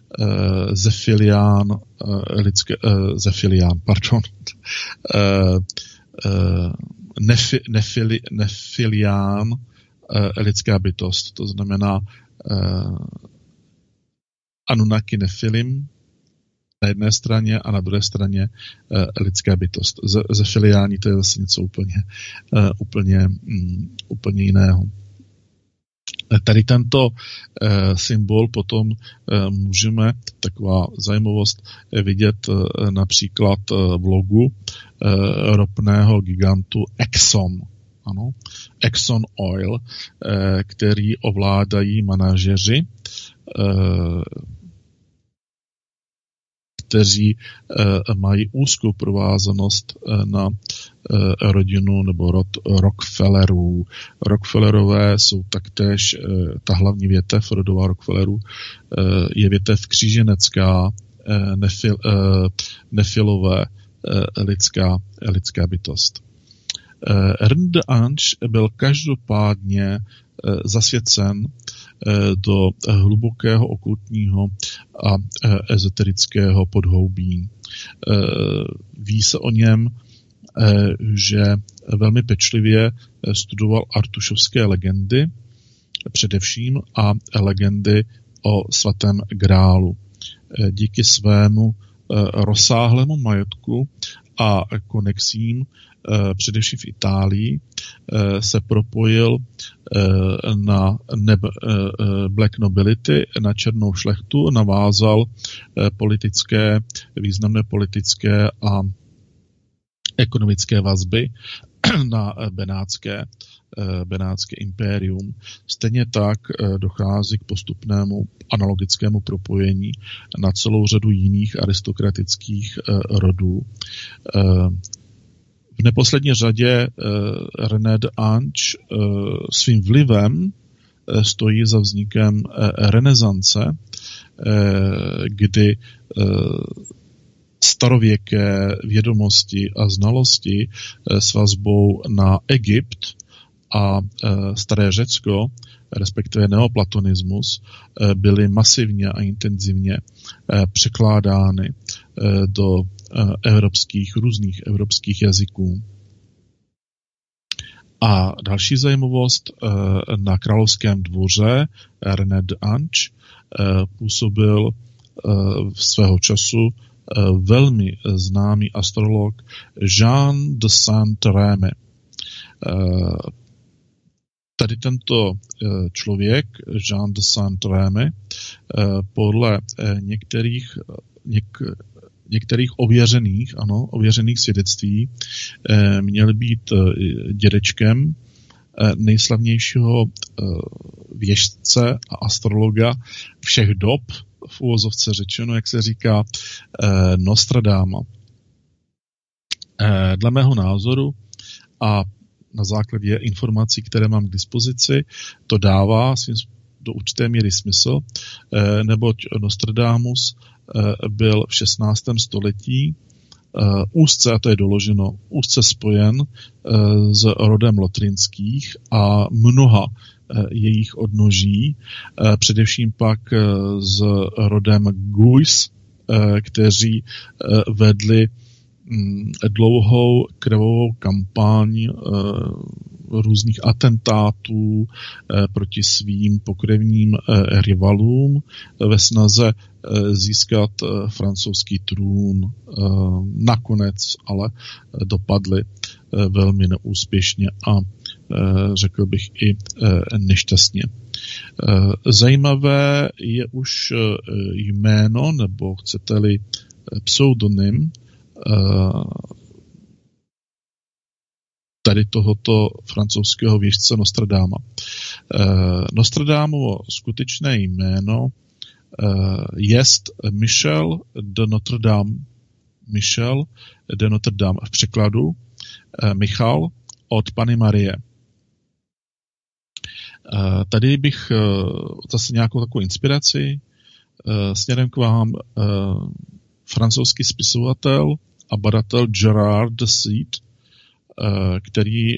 Nefilián lidská bytost, to znamená Anunnaki Nefilim na jedné straně a na druhé straně lidská bytost. Zefiliáni to je zase něco úplně jiného. Tady tento symbol potom můžeme, taková zajímavost, vidět například v logu ropného gigantu Exxon. Ano, Exxon Oil, který ovládají manažeři, kteří mají úzkou provázanost na rodinu nebo rod Rockefellerů. Rockefellerové jsou taktéž, ta hlavní větev rodová Rockefellerů je větev kříženecká, nefilové, lidská bytost. René de Ange byl každopádně zasvěcen do hlubokého okultního a ezoterického podhoubí. Ví se o něm, že velmi pečlivě studoval artušovské legendy především a legendy o svatém Grálu. Díky svému rozsáhlému majetku a konexím, především v Itálii, se propojil na black nobility, na černou šlechtu, navázal významné politické a ekonomické vazby na Benátské impérium. Stejně tak dochází k postupnému analogickému propojení na celou řadu jiných aristokratických rodů. V neposlední řadě René d'Ange svým vlivem stojí za vznikem renesance, kdy starověké vědomosti a znalosti s vazbou na Egypt a staré Řecko, respektive neoplatonismus, byly masivně a intenzivně překládány do různých evropských jazyků. A další zajímavost, na královském dvoře René d'Ange působil svého času velmi známý astrolog Jean de Saint-Rémy. Tady tento člověk, Jean de Saint-Rémy, podle některých ověřených svědectví měl být dědečkem nejslavnějšího věštce a astrologa všech dob, v uvozovce řečeno, jak se říká, Nostradama. Dle mého názoru a na základě informací, které mám k dispozici, to dává do určité míry smysl, neboť Nostradamus byl v 16. století úzce, a to je doloženo, úzce spojen s rodem Lotrinských a mnoha jejich odnoží, především pak s rodem Guise, kteří vedli dlouhou krvavou kampaň různých atentátů proti svým pokrevním rivalům ve snaze získat francouzský trůn. Nakonec ale dopadly velmi neúspěšně a řekl bych i nešťastně. Zajímavé je už jméno, nebo chcete-li pseudonym tady tohoto francouzského věštce Nostradama. Nostradamovo skutečné jméno jest Michel de Notre Dame. Michel de Notre Dame. V překladu Michal od Panny Marie. Tady bych zase nějakou takovou inspiraci směrem k vám. Francouzský spisovatel a badatel Gerard de Sade, který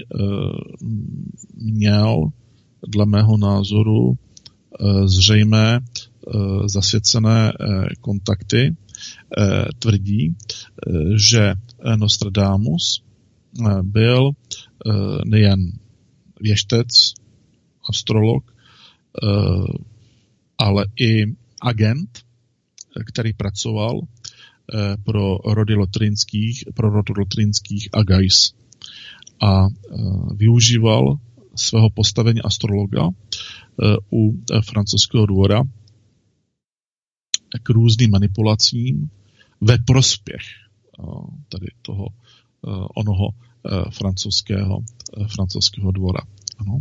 měl dle mého názoru zřejmé zasvěcené kontakty, tvrdí, že Nostradamus byl nejen věštec, astrolog, ale i agent, který pracoval pro rod Lotrinských a Guise a využíval svého postavení astrologa u francouzského dvora k různým manipulacím ve prospěch tady toho onoho francouzského dvora. Ano.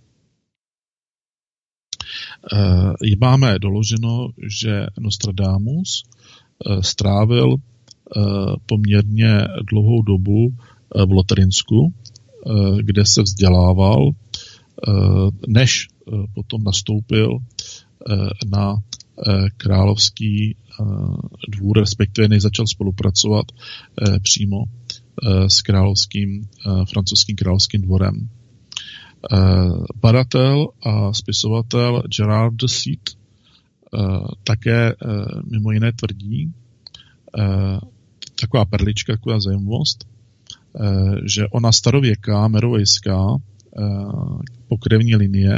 Máme doloženo, že Nostradamus strávil poměrně dlouhou dobu v Lotrinsku, kde se vzdělával, než potom nastoupil na královský dvůr, respektive než začal spolupracovat přímo s francouzským královským dvorem. Badatel a spisovatel Gerard de Seat také mimo jiné tvrdí, taková perlička, taková zajímavost, že ona starověká merovejská pokrevní linie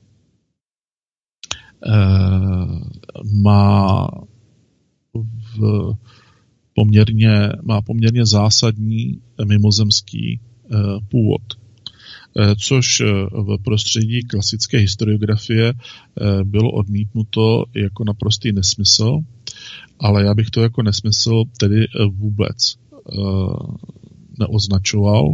má poměrně zásadní mimozemský původ, což v prostředí klasické historiografie bylo odmítnuto jako naprostý nesmysl, ale já bych to jako nesmysl tedy vůbec neoznačoval.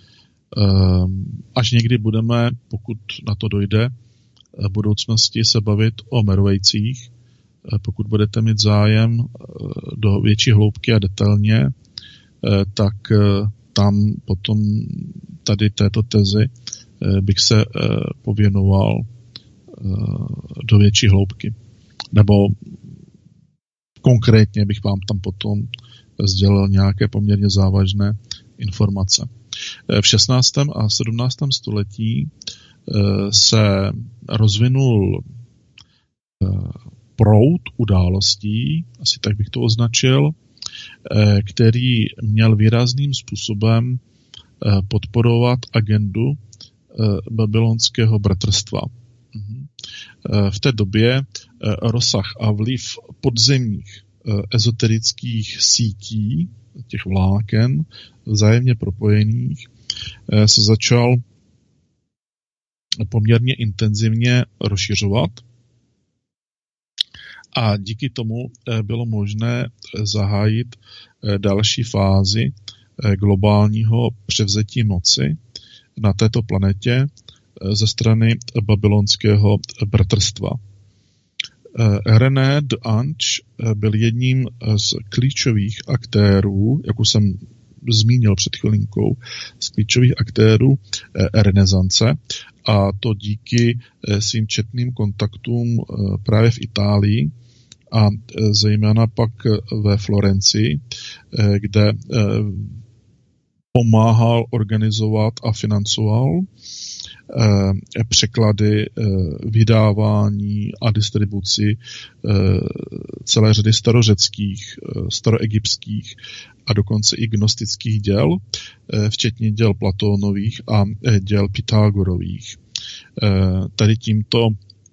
Až někdy budeme, pokud na to dojde, v budoucnosti se bavit o Merovejcích, pokud budete mít zájem do větší hloubky a detailně, tak tam potom tady této tezi bych se pověnoval do větší hloubky. Nebo konkrétně bych vám tam potom sdělil nějaké poměrně závažné informace. V 16. a 17. století se rozvinul proud událostí, asi tak bych to označil, který měl výrazným způsobem podporovat agendu babylonského bratrstva. V té době rozsah a vliv podzemních ezoterických sítí, těch vláken, vzájemně propojených, se začal poměrně intenzivně rozšiřovat a díky tomu bylo možné zahájit další fázi globálního převzetí moci na této planetě ze strany babylonského bratrstva. René de Ange byl jedním z klíčových aktérů, jak už jsem zmínil před chvilinkou, z klíčových aktérů renesance, a to díky svým četným kontaktům právě v Itálii a zejména pak ve Florencii, kde pomáhal organizovat a financoval překlady, vydávání a distribuci celé řady starořeckých, staroegyptských a dokonce i gnostických děl, včetně děl Platónových a děl Pythagorových. Tady tímto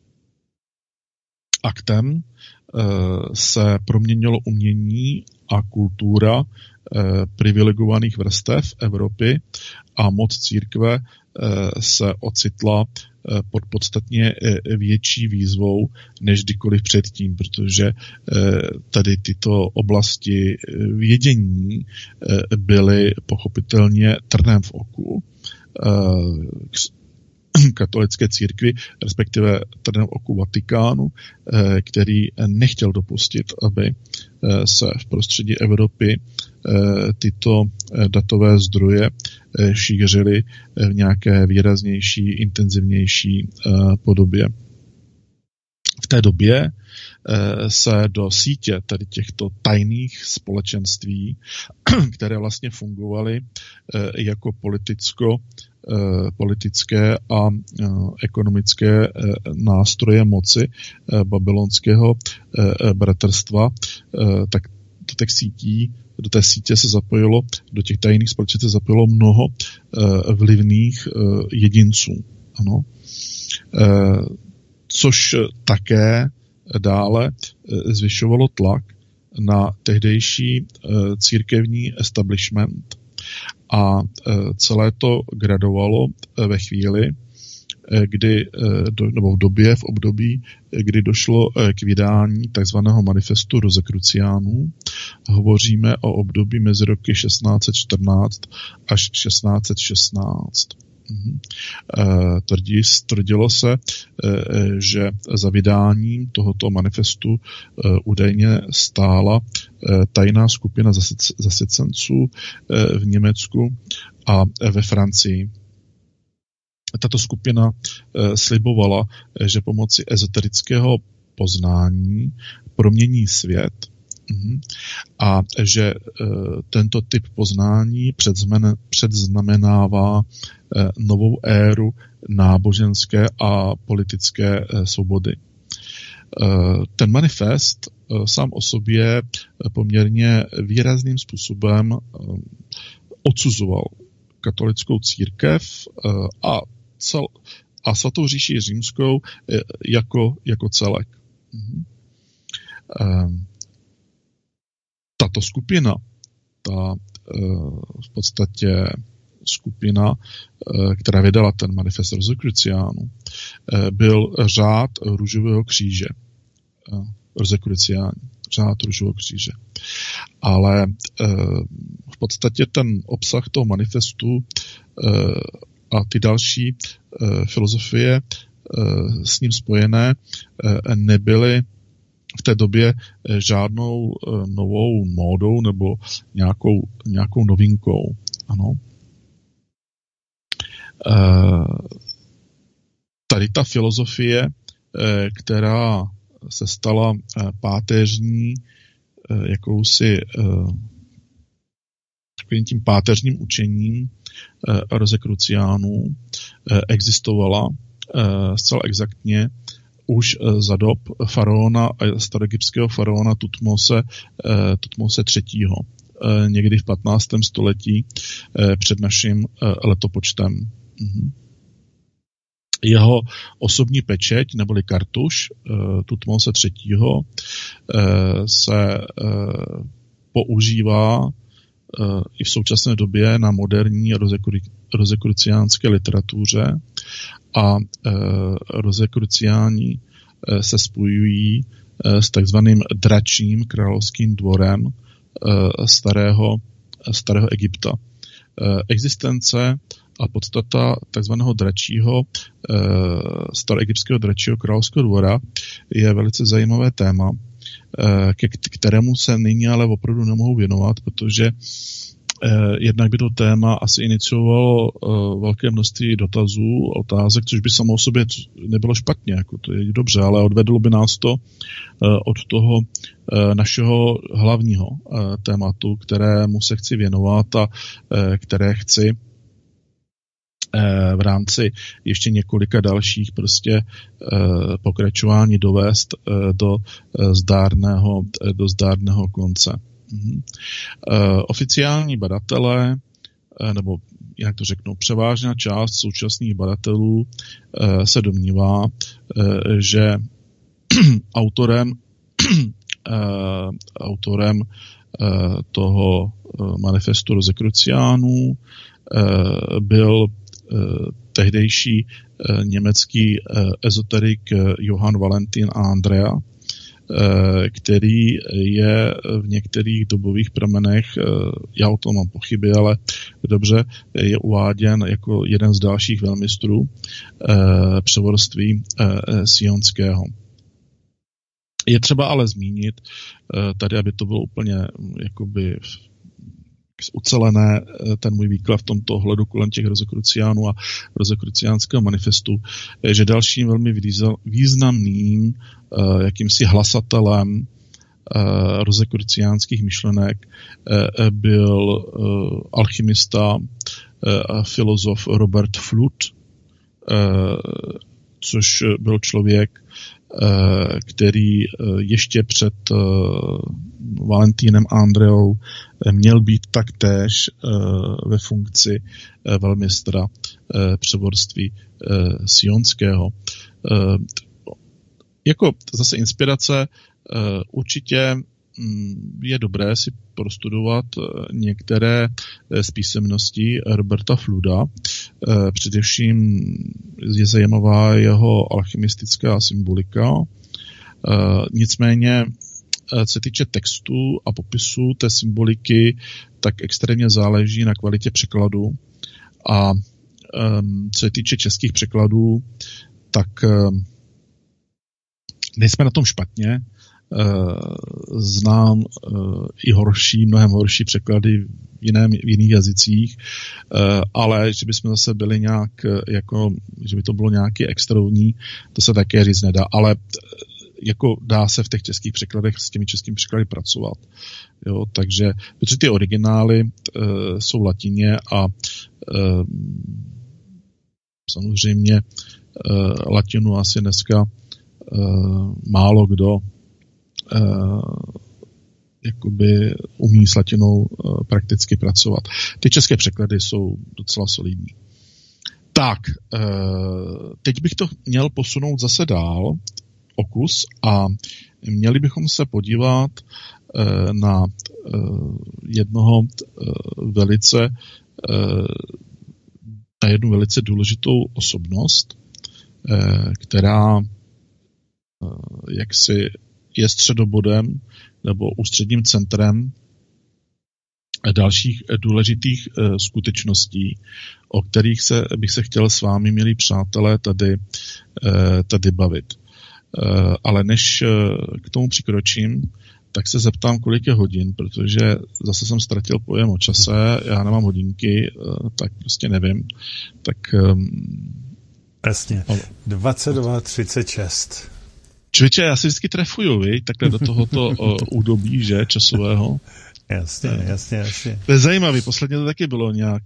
aktem se proměnilo umění a kultura privilegovaných vrstev Evropy a moc církve se ocitla pod podstatně větší výzvou než kdykoliv předtím, protože tady tyto oblasti vědění byly pochopitelně trnem v oku katolické církvi, respektive trnem v oku Vatikánu, který nechtěl dopustit, aby se v prostředí Evropy tyto datové zdroje šířily v nějaké výraznější, intenzivnější podobě. V té době se do sítě tady těchto tajných společenství, které vlastně fungovaly jako politické a ekonomické nástroje moci babylonského bratrstva, tak do té sítě se zapojilo, do těch tajných společenství se zapojilo mnoho vlivných jedinců. Ano. Což také dále zvyšovalo tlak na tehdejší církevní establishment a celé to gradovalo ve chvíli, v období, kdy došlo k vydání takzvaného manifestu Rosicruciánů. Hovoříme o období mezi roky 1614 až 1616. Tvrdilo se, že za vydáním tohoto manifestu údajně stála tajná skupina zasycenců v Německu a ve Francii. Tato skupina slibovala, že pomocí ezoterického poznání promění svět A že tento typ poznání předznamenává novou éru náboženské a politické svobody. Ten manifest sám o sobě poměrně výrazným způsobem odsuzoval katolickou církev a svatou říši římskou jako celek. Tato skupina, v podstatě skupina, která vydala ten manifest Rosicruciánů, byl řád Růžového kříže. Rosicruciáni, řád Růžového kříže. Ale v podstatě ten obsah toho manifestu a ty další filozofie s ním spojené nebyly v té době žádnou novou módou nebo nějakou novinkou. Ano. Tady ta filozofie, která se stala páteřní, takovým tím páteřním učením Rosicruciánů, existovala zcela exaktně už za dob faraona, staroegyptského faraona Tutmose III. Někdy v 15. století před naším letopočtem. Jeho osobní pečeť, neboli kartuš Tutmose III. Se používá i v současné době na moderní rosicruciánské literatuře a Rosicruciáni se spojují s takzvaným dračím královským dvorem starého Egypta. Existence a podstata takzvaného dračího, staroegyptského dračího královského dvora je velice zajímavé téma, kterému se nyní ale opravdu nemohu věnovat, protože jednak by to téma asi iniciovalo velké množství dotazů, otázek, což by samo o sobě nebylo špatně, jako to je dobře, ale odvedlo by nás to od toho našeho hlavního tématu, kterému se chci věnovat a které chci v rámci ještě několika dalších prostě pokračování dovést do zdárného konce. Oficiální badatelé, nebo jak to řeknu, převážná část současných badatelů se domnívá, že autorem toho manifestu Rosicruciánů byl tehdejší německý ezoterik Johann Valentin Andrea, který je v některých dobových pramenech, já o tom mám pochyby, ale dobře, je uváděn jako jeden z dalších velmistrů převorství sionského. Je třeba ale zmínit, tady, aby to bylo úplně jakoby ucelené, ten můj výklad v tomto ohledu kolem těch Rosicruciánů a Rosicruciánského manifestu, že dalším velmi významným jakýmsi hlasatelem Rosicruciánských myšlenek byl alchymista a filozof Robert Fludd, což byl člověk, který ještě před Valentínem Andreou měl být taktéž ve funkci velmistra převorství sionského. Jako zase inspirace určitě je dobré si prostudovat některé z písemností Roberta Fludda. Především je zajímavá jeho alchymistická symbolika. Nicméně, co se týče textu a popisu té symboliky, tak extrémně záleží na kvalitě překladu. A co se týče českých překladů, tak nejsme na tom špatně. Znám i mnohem horší překlady v jiných jazycích, ale že bychom zase byli nějak, jako, že by to bylo nějaký extrovní, to se také říct nedá. Ale jako dá se v těch českých překladech s těmi českými překlady pracovat. Jo, takže protože ty originály jsou v latině a samozřejmě latinu asi dneska málo kdo jakoby umí s latinou prakticky pracovat. Ty české překlady jsou docela solidní. Tak, teď bych to měl posunout zase dál o kus a měli bychom se podívat na jednu velice důležitou osobnost, která jaksi je středobodem nebo ústředním centrem dalších důležitých skutečností, o kterých bych se chtěl s vámi, milí přátelé, tady bavit. Ale než k tomu přikročím, tak se zeptám, kolik je hodin, protože zase jsem ztratil pojem o čase, já nemám hodinky, tak prostě nevím. Tak jasně, 22:36. Člověče, já si vždycky trefuju, takhle do tohoto údobí, že, časového. Jasně. To je zajímavý, posledně to taky bylo nějak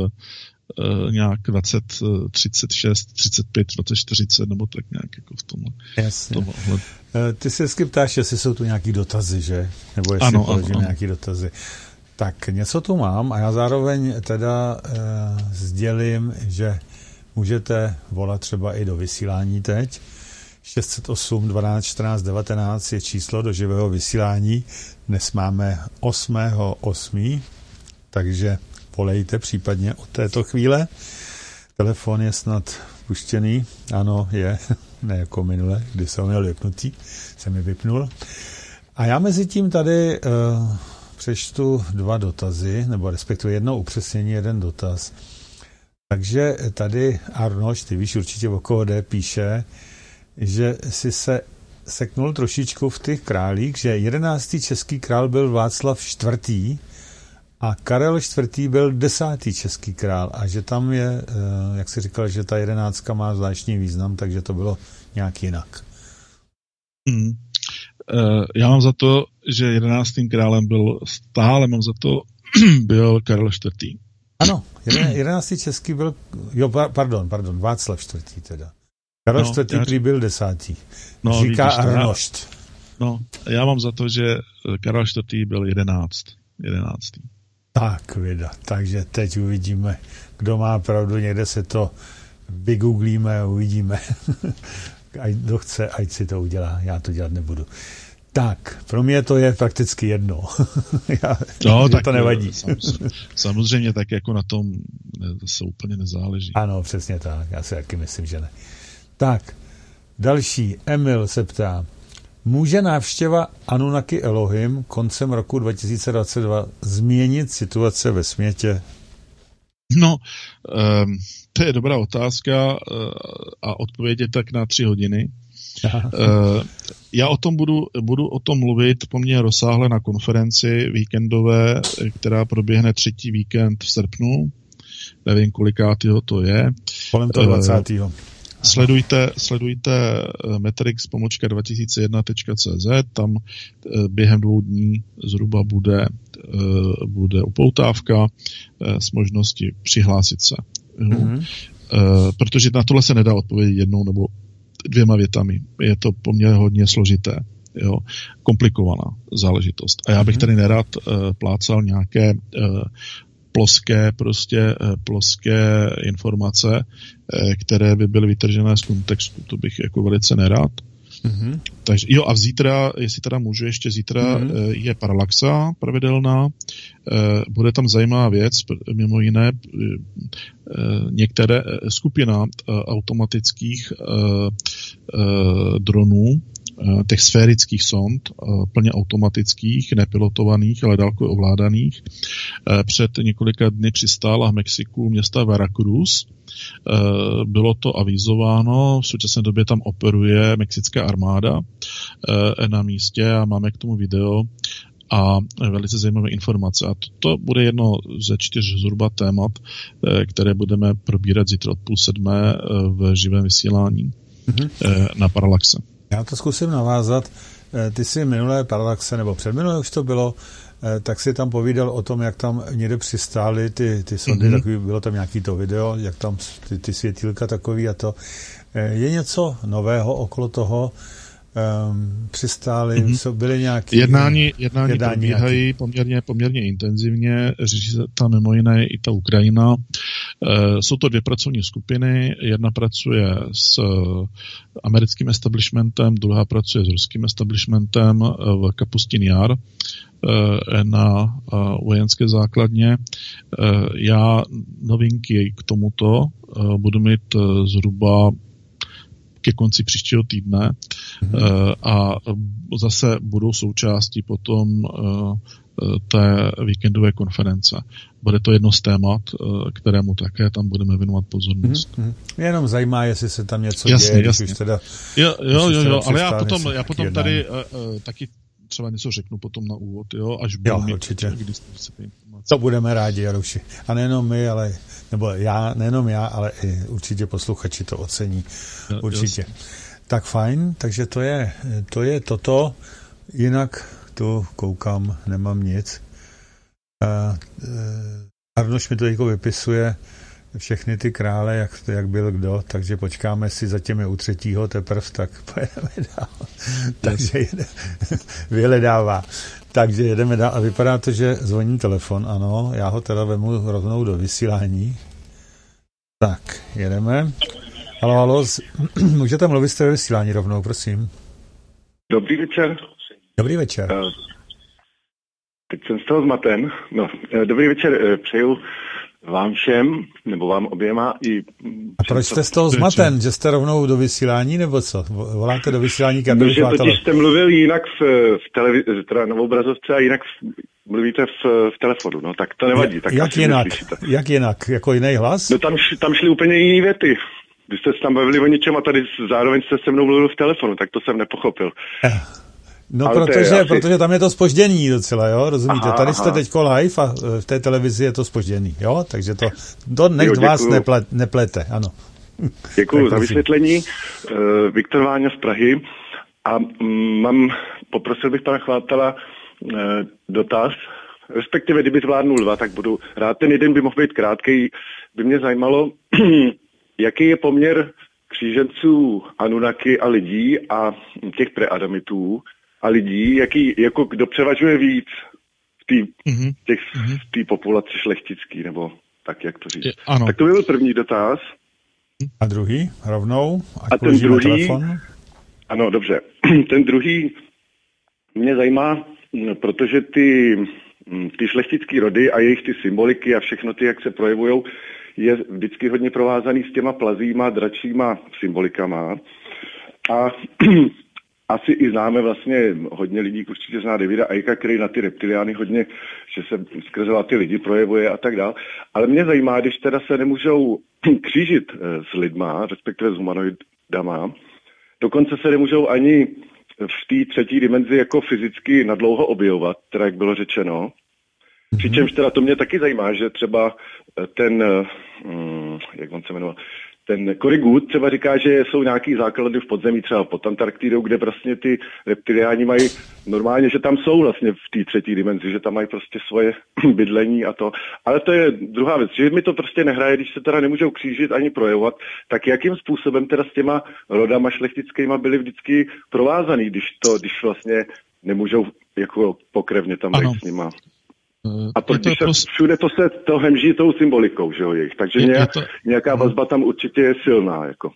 20, 36, 35, 20, 40, nebo tak nějak jako v tomhle. Jasně. Ty se vždycky ptáš, jestli jsou tu nějaký dotazy, že? Nebo jestli položím nějaký dotazy. Tak něco tu mám a já zároveň teda sdělím, že můžete volat třeba i do vysílání teď. 608 12 14 19 je číslo do živého vysílání. Dnes máme 8.8., takže volejte případně od této chvíle. Telefon je snad puštěný. Ano, je. Ne jako minule, kdy jsem měl vypnutý. Jsem ji vypnul. A já mezi tím tady přečtu 2 dotazy, nebo respektive jedno upřesnění, jeden dotaz. Takže tady Arnoš, ty víš určitě o koho jde, píše, že si se seknul trošičku v těch králích, že 11. český král byl Václav IV. A Karel IV. Byl 10. český král a že tam je, jak jsi říkal, že ta 11 má zvláštní význam, takže to bylo nějak jinak. Já mám za to, že 11. králem byl byl Karel IV. Ano, 11. český byl, pardon, Václav IV. teda. Karel IV. Byl 10. Říká Arnošt. Já mám za to, že Karel IV. byl 11. Tak, vida. Takže teď uvidíme, kdo má pravdu, někde se to vygooglíme a uvidíme. Kdo chce, ať si to udělá, já to dělat nebudu. Tak, pro mě to je prakticky jedno. Tak to nevadí. Samozřejmě tak jako na tom se úplně nezáleží. Ano, přesně tak, já si taky myslím, že ne. Tak, další, Emil se ptá, může návštěva Anunnaki Elohim koncem roku 2022 změnit situace ve světě? No, to je dobrá otázka a odpověď je tak na 3 hodiny. Já o tom budu o tom mluvit poměrně rozsáhle na konferenci víkendové, která proběhne 3. víkend v srpnu. Nevím, kolikátýho to je. Kolem toho 20. Sledujte metrix-2001.cz, tam během 2 dní zhruba bude upoutávka s možností přihlásit se. Protože na tohle se nedá odpovědět 1 nebo 2 větami. Je to poměrně hodně složité. Jo, komplikovaná záležitost. A já bych tady nerad plácal nějaké ploské informace, které by byly vytržené z kontextu. To bych jako velice nerad. Takže a zítra, jestli teda můžu, ještě zítra je Paralaxa pravidelná. Bude tam zajímavá věc, mimo jiné některé skupina automatických dronů, těch sférických sond, plně automatických, nepilotovaných, ale dálkově ovládaných. Před několika dny přistála v Mexiku města Veracruz. Bylo to avizováno, v současné době tam operuje mexická armáda na místě a máme k tomu video a velice zajímavé informace. A to bude jedno ze 4 zhruba témat, které budeme probírat zítra od 6:30 v živém vysílání na Paralaxe. Já to zkusím navázat. Ty si minulé Parallaxe, nebo předminulé už to bylo, tak si tam povídal o tom, jak tam někde přistály ty sondy, takový, bylo tam nějaký to video, jak tam ty světýlka takový a to. Je něco nového okolo toho? Přistály, byly nějaké... Jednání probíhají poměrně intenzivně, řeší se tam mimo jiné i ta Ukrajina. Jsou to 2 pracovní skupiny, jedna pracuje s americkým establishmentem, druhá pracuje s ruským establishmentem v Kapustin Jar na vojenské základně. Já novinky k tomuto budu mít zhruba ke konci příštího týdne a zase budou součástí potom té víkendové konference. Bude to jedno z témat, kterému také tam budeme věnovat pozornost. Mě jenom zajímá, jestli se tam něco děje, když už teda... Jo, ale já potom tady taky třeba něco řeknu potom na úvod, jo, až budu mít k dispozici informace. To budeme rádi, Jaroši. A nejenom my, nejenom já, ale i určitě posluchači to ocení. Určitě. Jasně. Tak fajn, takže to je toto. Jinak tu koukám, nemám nic. Arnoš mi to jako vypisuje všechny ty krále, jak byl kdo, takže počkáme si, zatím je u 3. teprv, tak pojedeme dál. Takže vyhledává. Takže jedeme dál a vypadá to, že zvoní telefon, ano, já ho teda vemu rovnou do vysílání. Tak, jedeme. Halo, můžete mluvit z té vysílání rovnou, prosím. Dobrý večer. Dobrý večer. Teď jsem z toho zmaten. Dobrý večer, přeju vám všem, nebo vám oběma i... A proč jste z toho zmaten? Že jste rovnou do vysílání, nebo co? Voláte do vysílání, protože totiž jste mluvil jinak v televizi, teda na obrazovce a jinak mluvíte v telefonu, no tak to nevadí. Tak jak jinak? Jako jiný hlas? No tam šly úplně jiný věty. Vy jste se tam bavili o něčem a tady zároveň jste se mnou mluvil v telefonu, tak to jsem nepochopil. No, protože tam je to zpoždění docela, jo, rozumíte? Tady jste teďko live a v té televizi je to zpoždění, jo? Takže to nech vás neplete, ano. Děkuju za vysvětlení. Viktor Váňa z Prahy a poprosil bych pana Chvátala dotaz, respektive kdyby zvládnul 2, tak budu rád. Ten jeden by mohl být krátkej, by mě zajímalo, jaký je poměr kříženců Anunnaki a lidí a těch preadamitů a lidí, jako kdo převažuje víc v té populaci šlechtický, nebo tak, jak to říct. Ano. Tak to byl první dotaz. A druhý, rovnou? A ten druhý, telefon. Ano, dobře. Ten druhý mě zajímá, protože ty šlechtický rody a jejich ty symboliky a všechno ty, jak se projevujou, je vždycky hodně provázaný s těma plazíma, dračíma symbolikama. A asi i známe vlastně hodně lidí, určitě zná Davida Icka, který na ty reptiliány hodně, že se skrze ty lidi projevuje a tak dál. Ale mě zajímá, když teda se nemůžou křížit s lidma, respektive s humanoidama, dokonce se nemůžou ani v té 3. dimenzi jako fyzicky nadlouho objevovat, teda jak bylo řečeno. Přičemž teda to mě taky zajímá, že třeba ten, jak on se jmenoval, ten Korigud třeba říká, že jsou nějaký základy v podzemí, třeba pod Antarktidou, kde vlastně ty reptiliáni mají normálně, že tam jsou vlastně v té 3. dimenzi, že tam mají prostě svoje bydlení a to. Ale to je druhá věc, že mi to prostě nehraje, když se teda nemůžou křížit ani projevovat, tak jakým způsobem teda s těma rodama šlechtickýma byli vždycky provázaný, když vlastně nemůžou jako pokrevně tam být s nima. A protože všude to hemží tou symbolikou, že jo, jejich. Takže nějaká vazba tam určitě je silná, jako.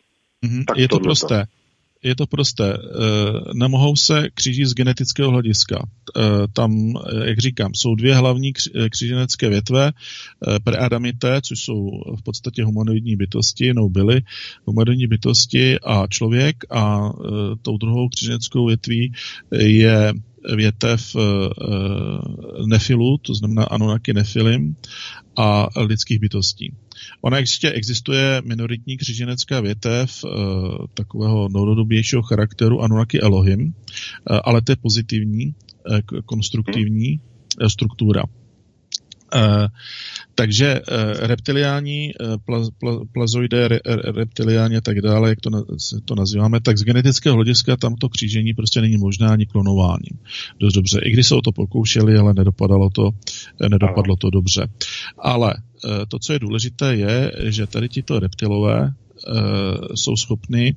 Je to prosté. Nemohou se křížit z genetického hlediska. Tam, jak říkám, jsou 2 hlavní kříženecké větve, preadamité, což jsou v podstatě humanoidní bytosti, byly humanoidní bytosti a člověk, a tou druhou kříženeckou větví je větev Nefilu, to znamená Anunnaki Nefilim a lidských bytostí. Ona existuje minoritní kříženecká větev takového novodobějšího charakteru Anunnaki Elohim, ale to je pozitivní, konstruktivní struktura. Takže reptiliáni, plazoidé, reptiliáni a tak dále, jak to nazýváme, tak z genetického hlediska tam to křížení prostě není možné ani klonováním. Dost dobře. I když se o to pokoušeli, ale nedopadlo to dobře. Ale to, co je důležité, je, že tady tito reptilové jsou schopni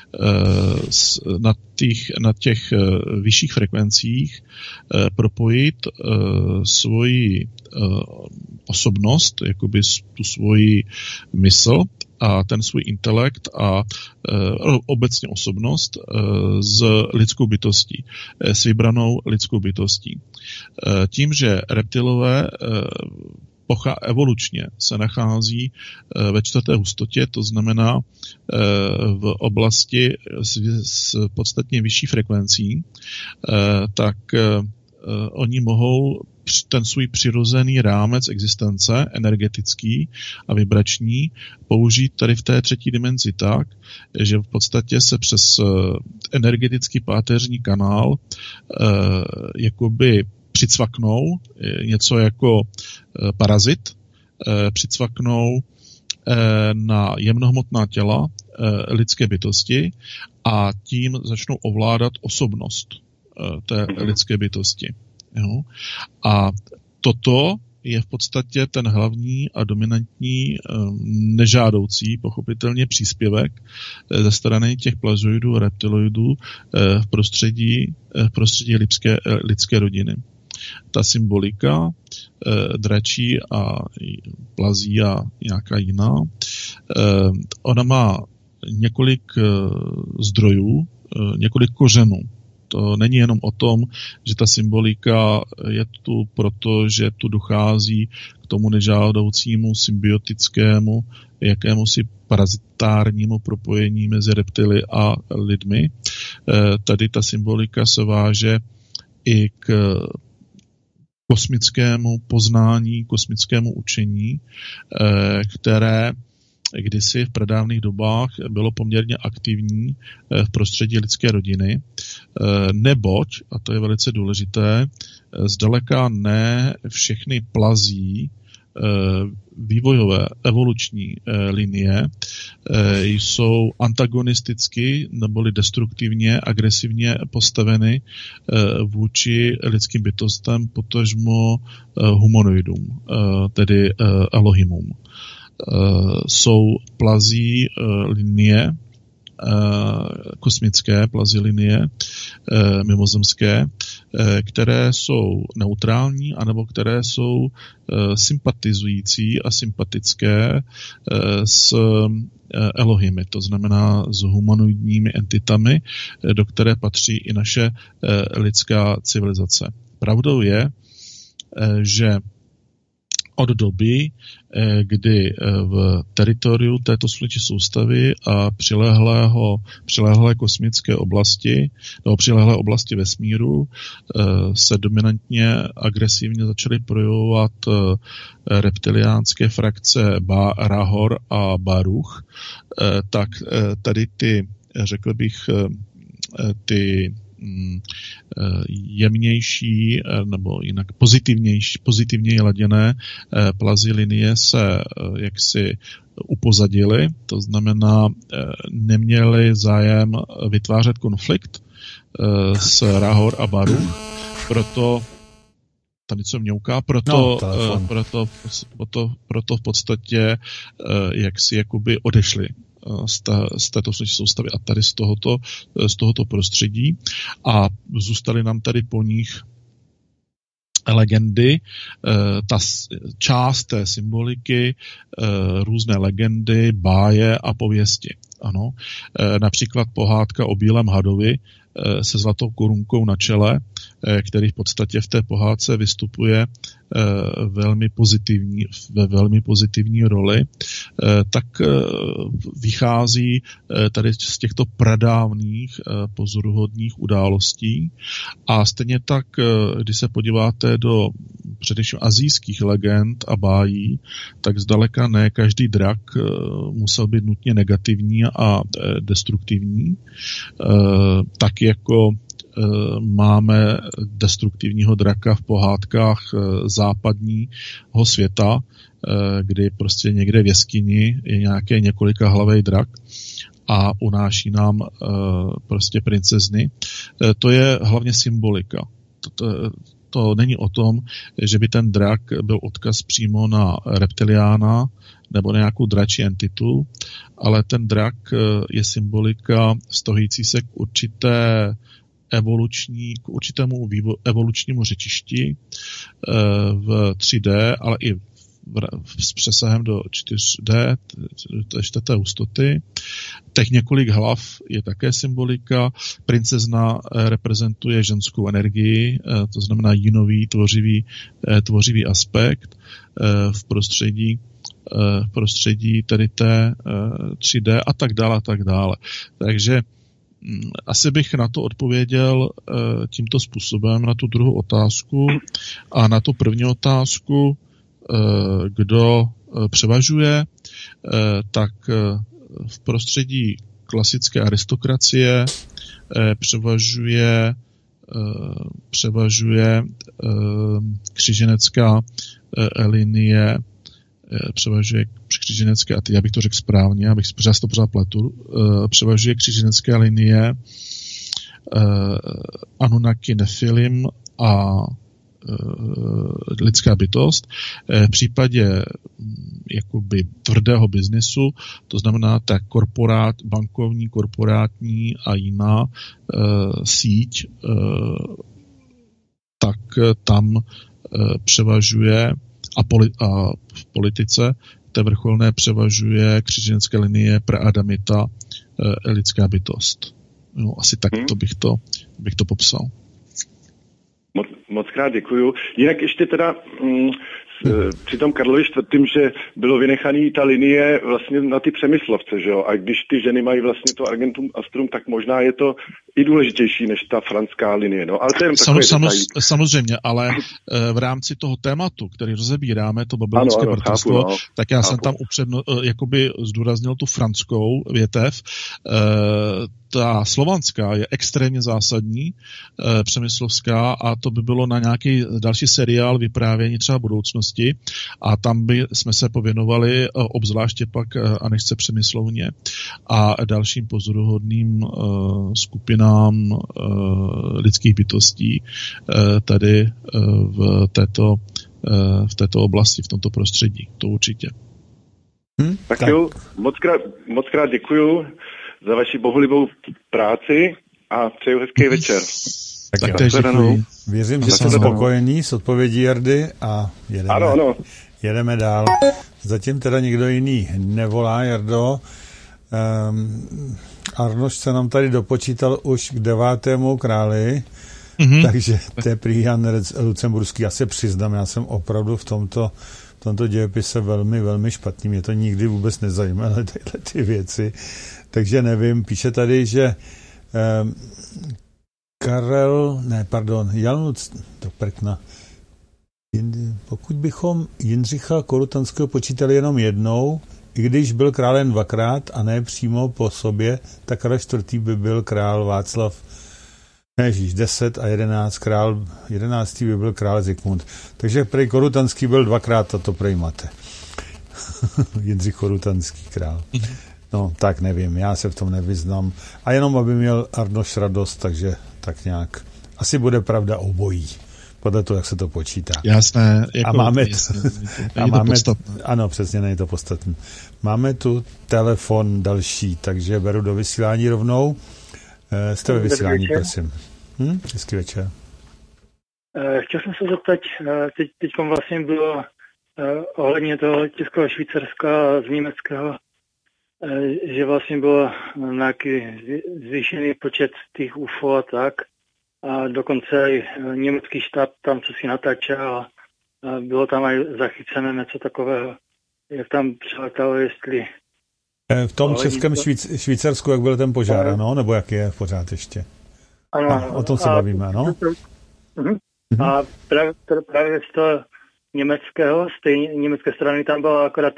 na těch vyšších frekvencích propojit svoji osobnost, jakoby tu svoji mysl a ten svůj intelekt a obecně osobnost s lidskou bytostí, s vybranou lidskou bytostí. Tím, že reptilové evolučně se nachází ve 4. hustotě, to znamená v oblasti s podstatně vyšší frekvencí, tak oni mohou ten svůj přirozený rámec existence, energetický a vibrační, použít tady v té 3. dimenzi tak, že v podstatě se přes energetický páteřní kanál jakoby přicvaknou něco jako parazit, přicvaknou na jemnohmotná těla lidské bytosti a tím začnou ovládat osobnost té lidské bytosti. Jo? A toto je v podstatě ten hlavní a dominantní nežádoucí, pochopitelně příspěvek ze strany těch plazoidů a reptiloidů v prostředí lidské rodiny. Ta symbolika dračí a plazí a nějaká jiná, ona má několik zdrojů, několik kořenů. To není jenom o tom, že ta symbolika je tu proto, že tu dochází k tomu nežádoucímu symbiotickému, jakémusi parazitárnímu propojení mezi reptily a lidmi. Tady ta symbolika se váže i k kosmickému poznání, kosmickému učení, které kdysi v pradávných dobách bylo poměrně aktivní v prostředí lidské rodiny, neboť, a to je velice důležité, zdaleka ne všechny plazí vývojové evoluční linie jsou antagonisticky neboli destruktivně, agresivně postaveny vůči lidským bytostem, potažmo humanoidům, tedy Elohimům. Jsou plazí linie, kosmické plazí linie, mimozemské, které jsou neutrální, anebo které jsou sympatizující a sympatické s Elohimy, to znamená s humanoidními entitami, do které patří i naše lidská civilizace. Pravdou je, že od doby, kdy v teritoriu této sluneční soustavy a přilehlé kosmické oblasti nebo přilehlé oblasti vesmíru se dominantně agresivně začaly projevovat reptiliánské frakce Rahor a Baruch, tak tady ty, řekl bych, ty jemnější nebo jinak pozitivněji laděné plazy linie se jaksi upozadily, to znamená neměli zájem vytvářet konflikt s Rahor a Baruch, proto tam něco mňouká, proto v podstatě jaksi jakoby odešli z této soustavy a tady z tohoto prostředí a zůstaly nám tady po nich legendy, ta část té symboliky, různé legendy, báje a pověsti. Ano. Například pohádka o bílém hadovi se zlatou korunkou na čele, který v podstatě v té pohádce vystupuje ve velmi pozitivní roli, tak vychází tady z těchto pradávných pozoruhodných událostí. A stejně tak, když se podíváte do především asijských legend a bájí, tak zdaleka ne každý drak musel být nutně negativní a destruktivní. Tak jako máme destruktivního draka v pohádkách západního světa, kdy prostě někde v jeskyni je nějaký několikahlavý drak a unáší nám prostě princezny. To je hlavně symbolika. To není o tom, že by ten drak byl odkaz přímo na reptiliána nebo na nějakou dračí entitu, ale ten drak je symbolika vztahující se k určitému evolučnímu řečišti v 3D, ale i s přesahem do 4D, čtvrté hustoty. Těch několik hlav je také symbolika. Princezna reprezentuje ženskou energii, to znamená jinový, tvořivý aspekt v prostředí tedy té 3D a tak dále, a tak dále. Takže asi bych na to odpověděl tímto způsobem, na tu druhou otázku. A na tu první otázku, kdo převažuje, tak v prostředí klasické aristokracie převažuje křiženecká linie, převažuje křiženecké, a teď já bych to řekl správně, abych to pořád pletu, převažuje křiženecké linie Anunnaki, Nefilim a lidská bytost. V případě jakoby tvrdého biznesu, to znamená ta bankovní, korporátní a jiná síť, tak tam převažuje a v politice té vrcholné převažuje křiženecké linie praadamita, lidská bytost. No, asi tak bych to popsal. Moc krát děkuju. Jinak ještě teda při tom Karlovi IV., že bylo vynechaný ta linie vlastně na ty Přemyslovce, že jo? A když ty ženy mají vlastně to Argentum Astrum, tak možná je to i důležitější než ta franská linie. No, ale to je samozřejmě, ale v rámci toho tématu, který rozebíráme, to babylonské bratrstvo, tak já jsem tam jakoby zdůraznil tu franskou větev. Ta slovanská je extrémně zásadní, přemyslovská, a to by bylo na nějaký další seriál vyprávění třeba budoucnosti, a tam by jsme se pověnovali obzvláště pak Anešce Přemyslovně a dalším pozoruhodným skupinám lidských bytostí tady v této oblasti, v tomto prostředí. To určitě. Tak jo, moc krát děkuju za vaši bohulibou práci a přeju hezký večer. Tak děkuji. Věřím, že jste spokojení s odpovědí Jardy a jedeme dál. Zatím teda někdo jiný nevolá, Jardo. Arnoš se nám tady dopočítal už k 9. králi, takže to je prý Jan Lucemburský. Já se přiznám, já jsem opravdu v tomto dějepise velmi, velmi špatný. Mě to nikdy vůbec nezajímalo, tyhle ty věci. Takže nevím, píše tady, že Jan do prkna. Pokud bychom Jindřicha Korutanského počítali jenom jednou, i když byl králem 2krát a ne přímo po sobě, tak Karel IV. By byl král Václav 10 a 11 11. by byl král Zikmund. Takže prej Korutanský byl 2krát a to prej máte. Jindřich Korutanský král. No, tak nevím, já se v tom nevyznám. A jenom, aby měl Arnoš radost, takže tak nějak. Asi bude pravda obojí. Podle toho, jak se to počítá. Jasné. A máme ano, přesně, není to podstatné. Máme tu telefon další, takže beru do vysílání rovnou. Jste ve vysílání, prosím. Hezký večer. Chtěl jsem se zeptat, teď vlastně bylo ohledně toho českého Švýcarska z německého, že vlastně bylo nějaký zvýšený počet těch UFO a tak, a dokonce i německý štáb tam co si natáčel a bylo tam aj zachycené něco takového, jak tam přeletalo, jestli... V tom českém Švýcarsku, jak byl ten požár, ano? Nebo jak je pořád ještě? Ano. O tom se bavíme, ano? A právě z toho německého, z té německé strany tam bylo akorát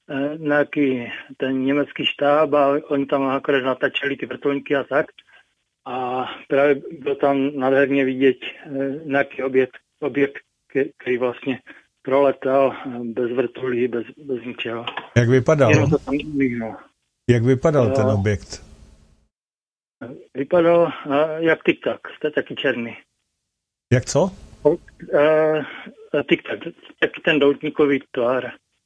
nějaký ten německý štáb a oni tam akorát natáčeli ty vrtulníky a tak. a právě byl tam nádherně vidět nějaký objekt, který vlastně proletal bez vrtulí, bez ničeho. Jak vypadal? Jenom to tam míhnul. Jak vypadal ten objekt? Vypadal jak tic-tac, to je taky černý. Jak co? Tic-tac, taky ten doutníkový tvar.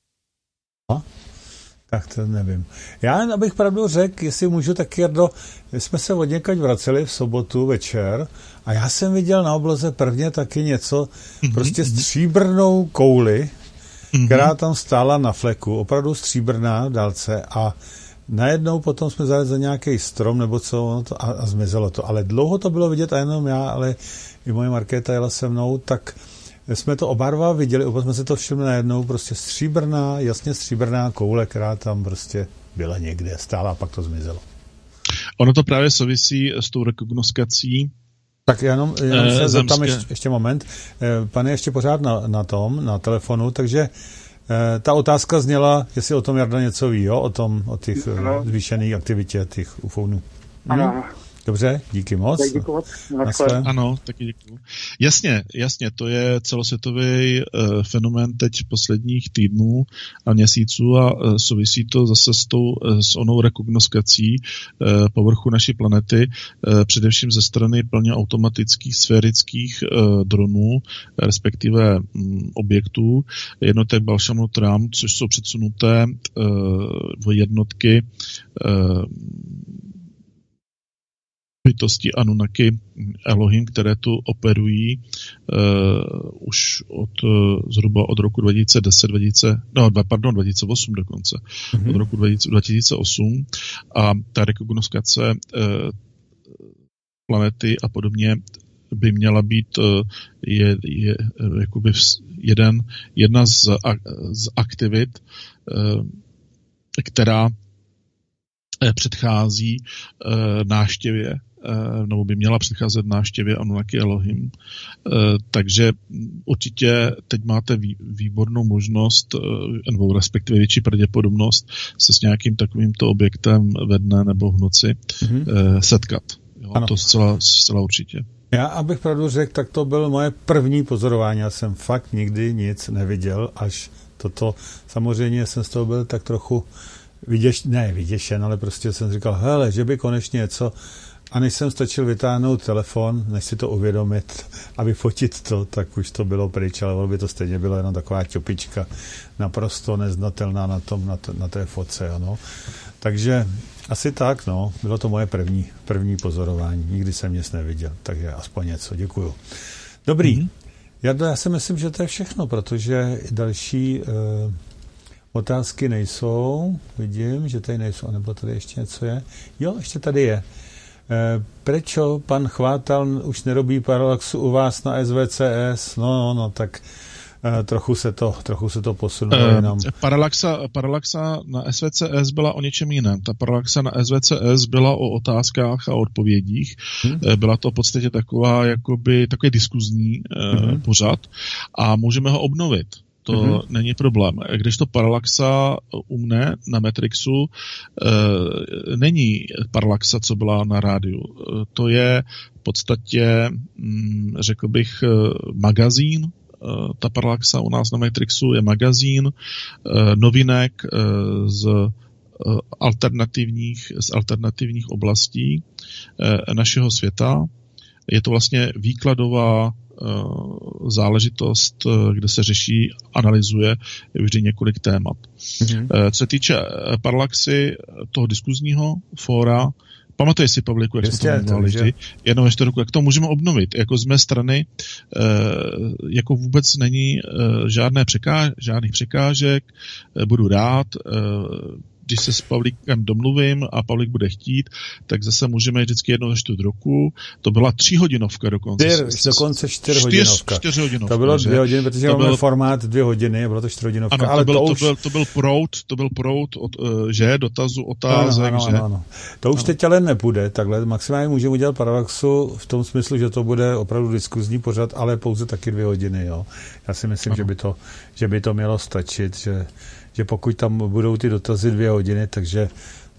Tak to nevím. Já, abych pravdu řekl, jestli můžu, tak Jardo, my jsme se od někaď vraceli v sobotu večer a já jsem viděl na obloze prvně taky něco, prostě stříbrnou kouli, která tam stála na fleku, opravdu stříbrná v dálce a najednou potom jsme zajeli za nějaký strom nebo co a zmizelo to. Ale dlouho to bylo vidět a jenom já, ale i moje Markéta jela se mnou, tak jsme to oba dva viděli, oba jsme se to všimli najednou, prostě stříbrná, jasně stříbrná koule, která tam prostě byla někde, stála a pak to zmizelo. Ono to právě souvisí s tou rekognoskací. Tak jenom se zeptám ještě moment. Pan je ještě pořád na telefonu, takže ta otázka zněla, jestli o tom Jarda něco ví, jo? O těch zvýšených aktivitě těch ufounů. Ano. Dobře, díky moc. Ano, taky děkuju. Jasně, to je celosvětový fenomén teď posledních týdnů a měsíců a souvisí to zase s onou rekognoskací povrchu naší planety, především ze strany plně automatických sférických dronů, respektive objektů, jednotek Balšamot-Ram, což jsou předsunuté jednotky bytosti Anunnaki Elohim, které tu operují už zhruba od roku 2008 dokonce. Od roku 2008 a ta rekognoskace planety a podobně by měla být jakoby jedna z aktivit, která předchází návštěvě, nebo by měla předcházet návštěvě Anunnaki Elohim. Takže určitě teď máte výbornou možnost, nebo respektive větší pravděpodobnost se s nějakým takovýmto objektem ve dne nebo v noci setkat. Jo, to zcela určitě. Já, abych pravdu řekl, tak to bylo moje první pozorování. Já jsem fakt nikdy nic neviděl, až toto. Samozřejmě jsem z toho byl tak trochu vyděšen, ale prostě jsem říkal, hele, že by konečně něco. A než jsem stačil vytáhnout telefon, než si to uvědomit a vyfotit to, tak už to bylo pryč, ale by to stejně bylo jenom taková čopička, naprosto neznatelná na té fotce, ano. Takže asi tak, no, bylo to moje první pozorování, nikdy jsem nic neviděl, takže aspoň něco, děkuju. Dobrý, Jardo, já si myslím, že to je všechno, protože další otázky nejsou, vidím, že tady nejsou, nebo tady ještě něco je. Jo, ještě tady je. Prečo pan Chvátal už nerobí parallaxu u vás na SVCS? No, tak trochu se to posunulo jenom. Parallaxa na SVCS byla o něčem jiném. Ta parallaxa na SVCS byla o otázkách a odpovědích. Byla to v podstatě takový diskuzní pořad a můžeme ho obnovit. To není problém. Když to parallaxa u mne na Matrixu není parallaxa, co byla na rádiu. To je v podstatě, řekl bych, magazín. Ta parallaxa u nás na Matrixu je magazín novinek z alternativních oblastí našeho světa. Je to vlastně výkladová záležitost, kde se řeší, analyzuje vždy několik témat. Co se týče parallaxy toho diskuzního fóra, pamatuješ si, Pavlíku, jak jsme to mluvili vždy? Jednou ještě roku, jak to můžeme obnovit? Jako z mé strany, jako vůbec není žádných překážek, budu rád, když se s Pavlíkem domluvím a Pavlík bude chtít, tak zase můžeme vždycky jednou za čtvrt roku. To byla 3hodinovka dokonce. Dokonce 4hodinovka. 4hodinovka. To bylo 2 hodiny, protože máme formát 2 hodiny, bylo to 4hodinovka. Ano, ale to byl proud dotazu, otázek, ano. To už teď ale nepůjde, takhle maximálně můžeme udělat parallaxu v tom smyslu, že to bude opravdu diskuzní pořad, ale pouze taky 2 hodiny, jo. Já si myslím, že by to mělo stačit, že pokud tam budou ty dotazy 2 hodiny, takže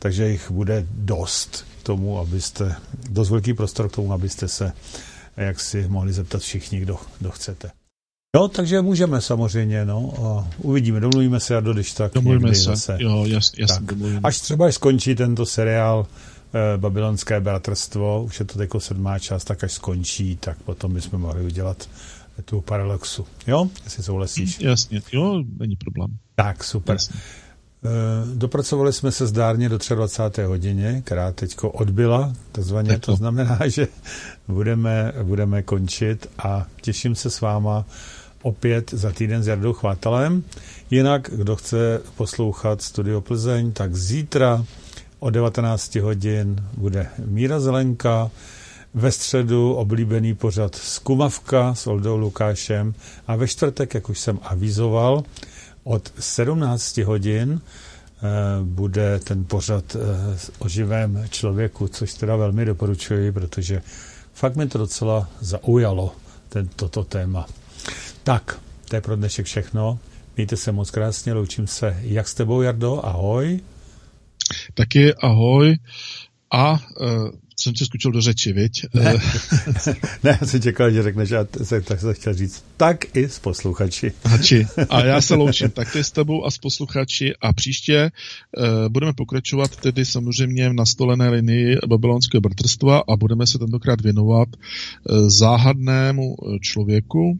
takže jich bude dost k tomu, dost velký prostor k tomu, abyste se jak si mohli zeptat všichni, kdo chcete. Jo, takže můžeme samozřejmě, no, a uvidíme, domluvíme se, Jardo, když tak. Domluvíme se, zase. Jo, jasně, domluvíme. Až třeba skončí tento seriál Babylonské bratrstvo, už je to jako 7. část, tak až skončí, tak potom bychom mohli udělat tu Parallaxu. Jo, jestli souhlasíš? Jasně, jo, není problém. Tak, super. Jasně. Dopracovali jsme se zdárně do 23. hodině, která teďko odbyla, takzvaně, to znamená, že budeme končit a těším se s váma opět za týden s Jardou Chvátalem. Jinak, kdo chce poslouchat Studio Plzeň, tak zítra o 19 hodin bude Míra Zelenka, ve středu oblíbený pořad Zkumavka s Oldou Lukášem a ve čtvrtek, jak už jsem avizoval, od 17 hodin bude ten pořad o živém člověku, což teda velmi doporučuji, protože fakt mi to docela zaujalo, toto téma. Tak, to je pro dnešek všechno. Mějte se moc krásně, loučím se jak s tebou, Jardo, ahoj. Taky ahoj a jsem ti skočil do řeči, viď? Ne, já jsem čekal, že řekneš, tak jsem chtěl říct, tak i s posluchači. A já se loučím taky s tebou a s posluchači a příště budeme pokračovat tedy samozřejmě v nastolené linii Babylonského bratrstva a budeme se tentokrát věnovat záhadnému člověku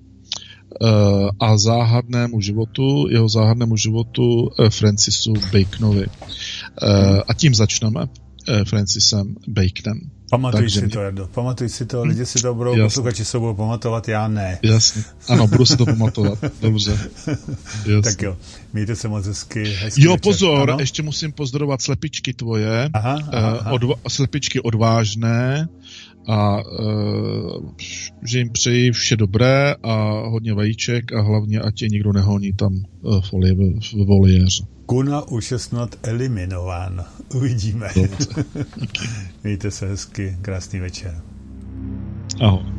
a jeho záhadnému životu Francisu Baconovi. A tím začneme. Francisem Baconem. Pamatuj si to, Jardo. Pamatuj si to, lidi si to budou, posluchači se budou pamatovat, já ne. Jasně. Ano, budu si to pamatovat. Dobře. Jasně. Tak jo, mějte se moc hezky jo, pozor, ano? Ještě musím pozdravovat slepičky tvoje. Aha. Slepičky odvážné a že jim přeji vše dobré a hodně vajíček a hlavně, ať je nikdo nehoní tam v voliéře. Kuna už je snad eliminován. Uvidíme. Mějte se hezky, krásný večer. Ahoj.